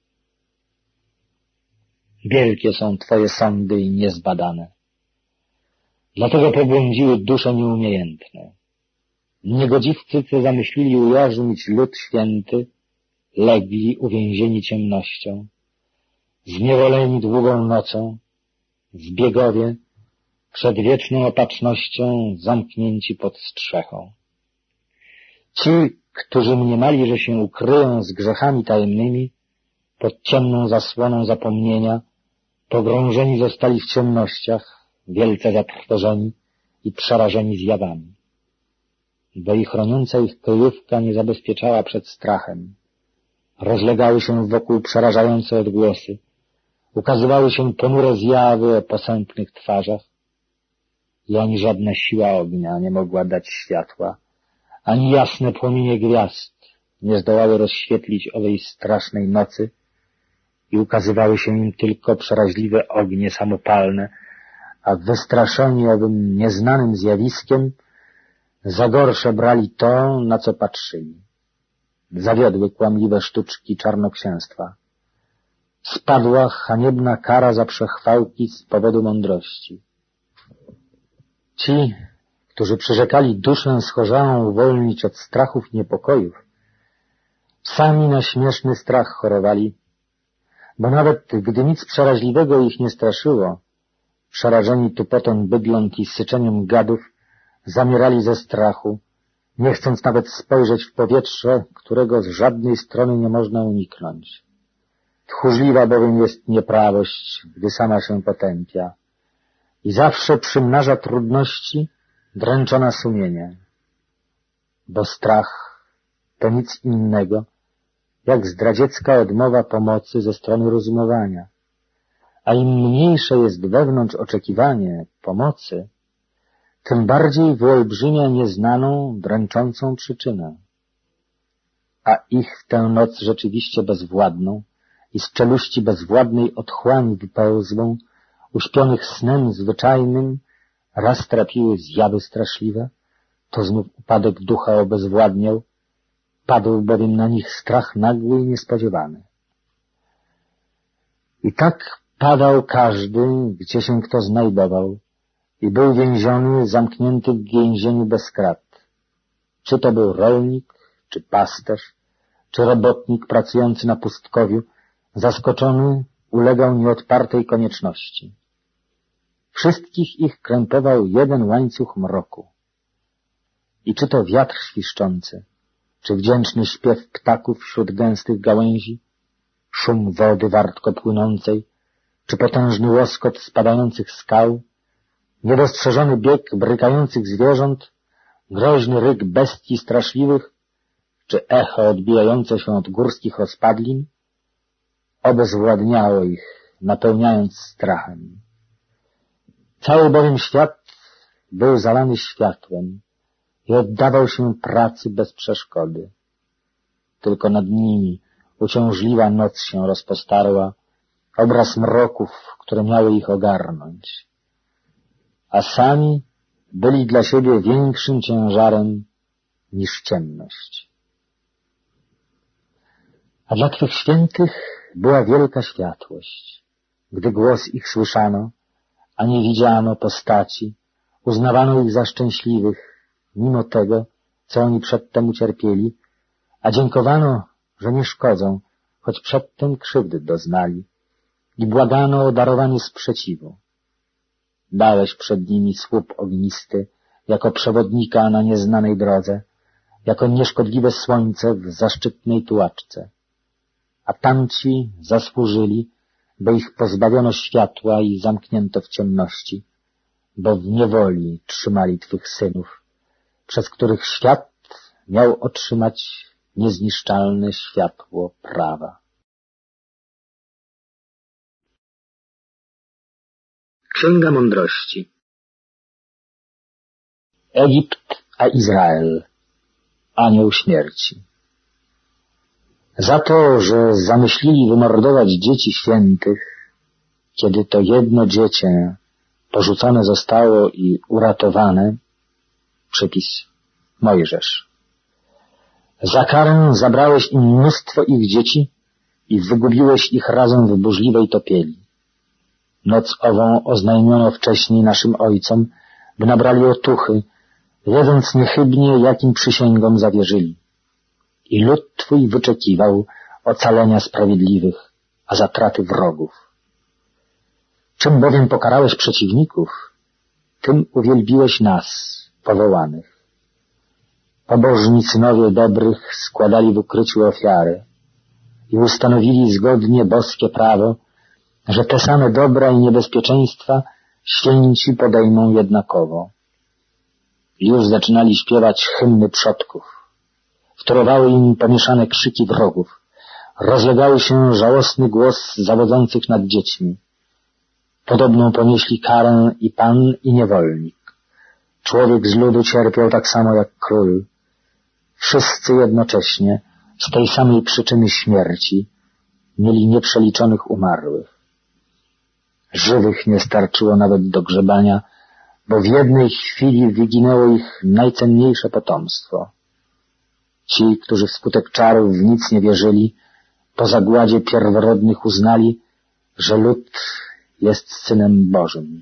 Wielkie są Twoje sądy i niezbadane. Dlatego pobłądziły dusze nieumiejętne. Niegodziwcy, co zamyślili ujarzmić lud święty, legli uwięzieni ciemnością, zniewoleni długą nocą, zbiegowie przed wieczną opatrznością zamknięci pod strzechą. Ci, którzy mniemali, że się ukryją z grzechami tajemnymi, pod ciemną zasłoną zapomnienia, pogrążeni zostali w ciemnościach, wielce zatrwożeni i przerażeni zjawami. Bo i chroniąca ich kryjówka nie zabezpieczała przed strachem. Rozlegały się wokół przerażające odgłosy, ukazywały się ponure zjawy o posępnych twarzach i ani żadna siła ognia nie mogła dać światła, ani jasne płomienie gwiazd nie zdołały rozświetlić owej strasznej nocy i ukazywały się im tylko przeraźliwe ognie samopalne, a wystraszeni owym nieznanym zjawiskiem za gorsze brali to, na co patrzyli. Zawiodły kłamliwe sztuczki czarnoksięstwa. Spadła haniebna kara za przechwałki z powodu mądrości. Ci, którzy przyrzekali duszę schorzaną uwolnić od strachów i niepokojów, sami na śmieszny strach chorowali, bo nawet gdy nic przeraźliwego ich nie straszyło, przerażeni tupotą bydląt i syczeniem gadów, zamierali ze strachu, nie chcąc nawet spojrzeć w powietrze, którego z żadnej strony nie można uniknąć. Tchórzliwa bowiem jest nieprawość, gdy sama się potępia i zawsze przymnaża trudności dręczona sumienie, bo strach to nic innego, jak zdradziecka odmowa pomocy ze strony rozumowania, a im mniejsze jest wewnątrz oczekiwanie pomocy, tym bardziej wyolbrzymia nieznaną, dręczącą przyczynę. A ich w tę noc rzeczywiście bezwładną i z czeluści bezwładnej otchłani wypełzłą, uśpionych snem zwyczajnym, raz trapiły zjawy straszliwe, to znów upadek ducha obezwładniał, padł bowiem na nich strach nagły i niespodziewany. I tak padał każdy, gdzie się kto znajdował, i był więziony, zamknięty w więzieniu bez krat. Czy to był rolnik, czy pasterz, czy robotnik pracujący na pustkowiu, zaskoczony ulegał nieodpartej konieczności. Wszystkich ich krępował jeden łańcuch mroku. I czy to wiatr świszczący, czy wdzięczny śpiew ptaków wśród gęstych gałęzi, szum wody wartko płynącej, czy potężny łoskot spadających skał, niedostrzeżony bieg brykających zwierząt, groźny ryk bestii straszliwych, czy echo odbijające się od górskich rozpadlin, obezwładniało ich, napełniając strachem. Cały bowiem świat był zalany światłem i oddawał się pracy bez przeszkody. Tylko nad nimi uciążliwa noc się rozpostarła, obraz mroków, które miały ich ogarnąć, a sami byli dla siebie większym ciężarem niż ciemność. A dla Twych świętych była wielka światłość. Gdy głos ich słyszano, a nie widziano postaci, uznawano ich za szczęśliwych, mimo tego, co oni przedtem ucierpieli, a dziękowano, że nie szkodzą, choć przedtem krzywdy doznali, i błagano o darowanie sprzeciwu. Dałeś przed nimi słup ognisty, jako przewodnika na nieznanej drodze, jako nieszkodliwe słońce w zaszczytnej tułaczce. A tamci zasłużyli, bo ich pozbawiono światła i zamknięto w ciemności, bo w niewoli trzymali Twych synów, przez których świat miał otrzymać niezniszczalne światło prawa. Księga Mądrości. Egipt a Izrael, anioł śmierci. Za to, że zamyślili wymordować dzieci świętych, kiedy to jedno dziecię porzucone zostało i uratowane, przypis Mojżesz. Za karę zabrałeś im mnóstwo ich dzieci i wygubiłeś ich razem w burzliwej topieli. Noc ową oznajmiono wcześniej naszym ojcom, by nabrali otuchy, wiedząc niechybnie, jakim przysięgom zawierzyli. I lud Twój wyczekiwał ocalenia sprawiedliwych, a zatraty wrogów. Czym bowiem pokarałeś przeciwników, tym uwielbiłeś nas, powołanych. Pobożni synowie dobrych składali w ukryciu ofiary i ustanowili zgodnie boskie prawo, że te same dobra i niebezpieczeństwa święci podejmą jednakowo. Już zaczynali śpiewać hymny przodków. Wtórowały im pomieszane krzyki wrogów. Rozlegały się żałosny głos zawodzących nad dziećmi. Podobną ponieśli karę i pan, i niewolnik. Człowiek z ludu cierpiał tak samo jak król. Wszyscy jednocześnie, z tej samej przyczyny śmierci, mieli nieprzeliczonych umarłych. Żywych nie starczyło nawet do grzebania, bo w jednej chwili wyginęło ich najcenniejsze potomstwo. Ci, którzy wskutek czarów w nic nie wierzyli, po zagładzie pierworodnych uznali, że lud jest synem Bożym.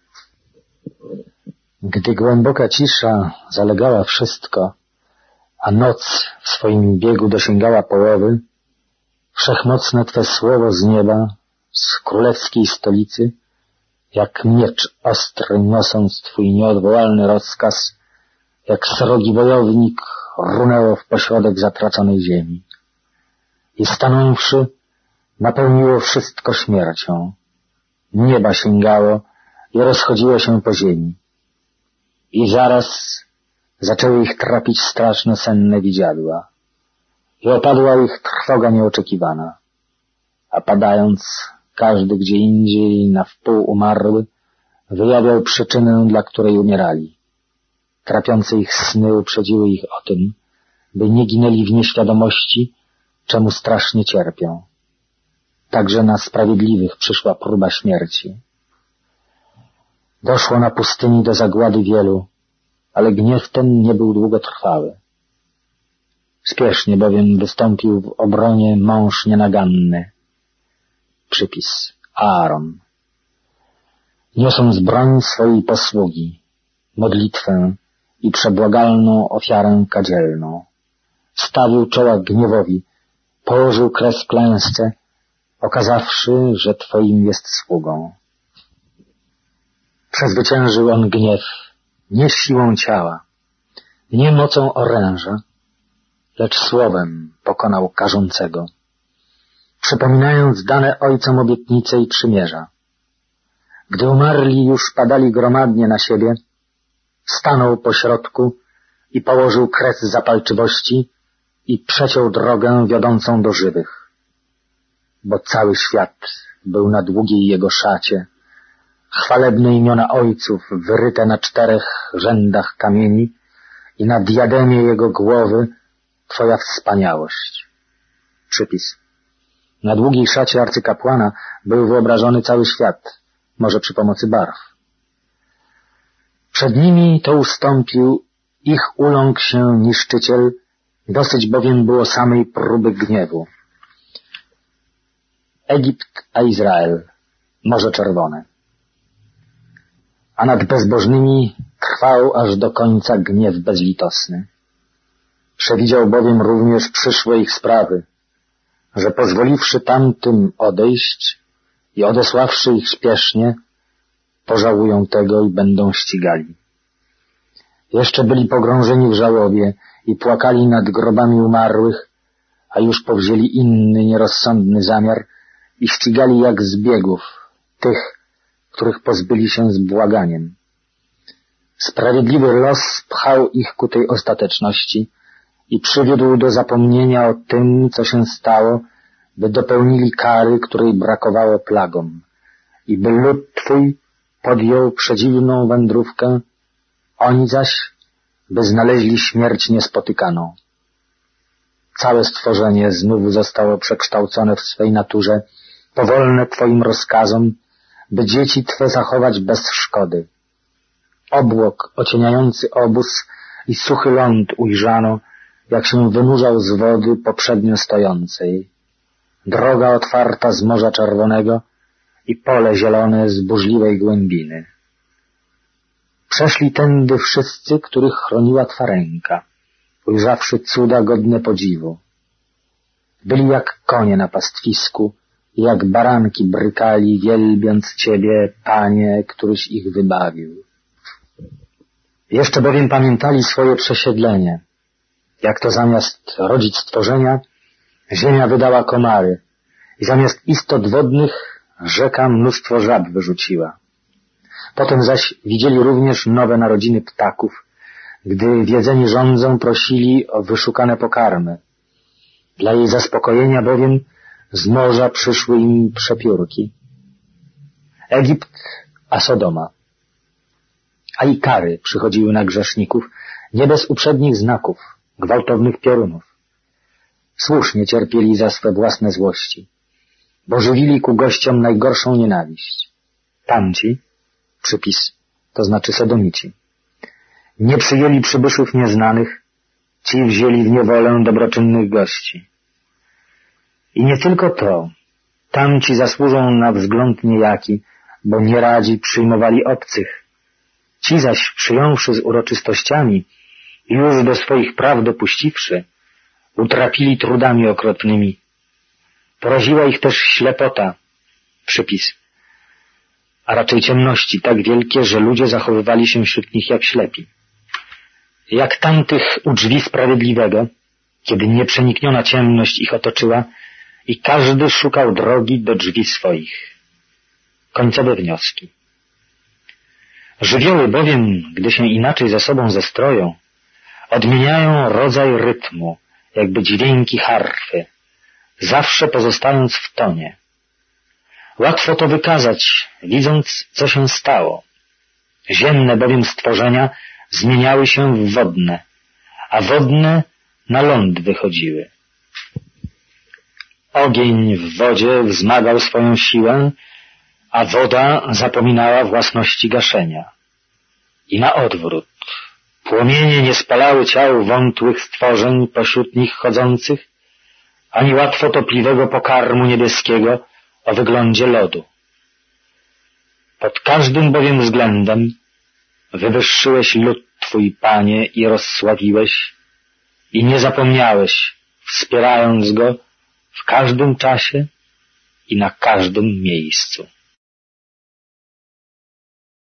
Gdy głęboka cisza zalegała wszystko, a noc w swoim biegu dosięgała połowy, wszechmocne Twe słowo z nieba, z królewskiej stolicy, jak miecz ostry niosąc Twój nieodwołalny rozkaz, jak srogi wojownik runęło w pośrodek zatraconej ziemi. I stanąwszy, napełniło wszystko śmiercią. Nieba sięgało i rozchodziło się po ziemi. I zaraz zaczęły ich trapić straszne senne widziadła. I opadła ich trwoga nieoczekiwana. A padając, każdy gdzie indziej na wpół umarły, wyjawiał przyczynę, dla której umierali. Trapiące ich sny uprzedziły ich o tym, by nie ginęli w nieświadomości, czemu strasznie cierpią. Także na sprawiedliwych przyszła próba śmierci. Doszło na pustyni do zagłady wielu, ale gniew ten nie był długotrwały. Spiesznie bowiem wystąpił w obronie mąż nienaganny. Przypis Aaron. Niosąc broń swojej posługi, modlitwę i przebłagalną ofiarę kadzielną, stawił czoła gniewowi, położył kres klęsce, okazawszy, że Twoim jest sługą. Przezwyciężył on gniew nie siłą ciała, nie mocą oręża, lecz słowem pokonał karzącego, przypominając dane ojcom obietnice i przymierza. Gdy umarli już padali gromadnie na siebie, stanął pośrodku i położył kres zapalczywości i przeciął drogę wiodącą do żywych, bo cały świat był na długiej jego szacie, chwalebne imiona ojców wyryte na czterech rzędach kamieni i na diademie jego głowy Twoja wspaniałość. Przypis. Na długiej szacie arcykapłana był wyobrażony cały świat, może przy pomocy barw. Przed nimi to ustąpił, ich uląkł się niszczyciel, dosyć bowiem było samej próby gniewu. Egipt a Izrael, Morze Czerwone. A nad bezbożnymi trwał aż do końca gniew bezlitosny. Przewidział bowiem również przyszłe ich sprawy, że pozwoliwszy tamtym odejść i odesławszy ich śpiesznie, pożałują tego i będą ścigali. Jeszcze byli pogrążeni w żałobie i płakali nad grobami umarłych, a już powzięli inny nierozsądny zamiar i ścigali jak zbiegów tych, których pozbyli się z błaganiem. Sprawiedliwy los pchał ich ku tej ostateczności i przywiódł do zapomnienia o tym, co się stało, by dopełnili kary, której brakowało plagom, i by lud Twój podjął przedziwną wędrówkę, oni zaś, by znaleźli śmierć niespotykaną. Całe stworzenie znów zostało przekształcone w swej naturze, powolne Twoim rozkazom, by dzieci Twe zachować bez szkody. Obłok ocieniający obóz i suchy ląd ujrzano, jak się wynurzał z wody poprzednio stojącej. Droga otwarta z Morza Czerwonego i pole zielone z burzliwej głębiny. Przeszli tędy wszyscy, których chroniła Twa ręka, ujrzawszy cuda godne podziwu. Byli jak konie na pastwisku, i jak baranki brykali, wielbiąc Ciebie, Panie, któryś ich wybawił. Jeszcze bowiem pamiętali swoje przesiedlenie, jak to zamiast rodzić stworzenia, ziemia wydała komary i zamiast istot wodnych rzeka mnóstwo żab wyrzuciła. Potem zaś widzieli również nowe narodziny ptaków, gdy wiedzeni rządzą prosili o wyszukane pokarmy. Dla jej zaspokojenia bowiem z morza przyszły im przepiórki. Egipt a Sodoma. A i kary przychodziły na grzeszników, nie bez uprzednich znaków, gwałtownych piorunów. Słusznie cierpieli za swe własne złości, bo żywili ku gościom najgorszą nienawiść. Tamci, przypis, to znaczy Sodomici, nie przyjęli przybyszów nieznanych, ci wzięli w niewolę dobroczynnych gości. I nie tylko to, tamci zasłużą na wzgląd niejaki, bo nieradzi przyjmowali obcych. Ci zaś, przyjąwszy z uroczystościami i już do swoich praw dopuściwszy, utrapili trudami okropnymi. Poraziła ich też ślepota, przypis, a raczej ciemności tak wielkie, że ludzie zachowywali się wśród nich jak ślepi. Jak tamtych u drzwi sprawiedliwego, kiedy nieprzenikniona ciemność ich otoczyła i każdy szukał drogi do drzwi swoich. Końcowe wnioski. Żywioły bowiem, gdy się inaczej ze sobą zestroją, odmieniają rodzaj rytmu, jakby dźwięki harfy, zawsze pozostając w tonie. Łatwo to wykazać, widząc, co się stało. Ziemne bowiem stworzenia zmieniały się w wodne, a wodne na ląd wychodziły. Ogień w wodzie wzmagał swoją siłę, a woda zapominała własności gaszenia. I na odwrót. Płomienie nie spalały ciał wątłych stworzeń pośród nich chodzących, ani łatwo topliwego pokarmu niebieskiego o wyglądzie lodu. Pod każdym bowiem względem wywyższyłeś lud Twój, Panie, i rozsławiłeś, i nie zapomniałeś, wspierając go w każdym czasie i na każdym miejscu.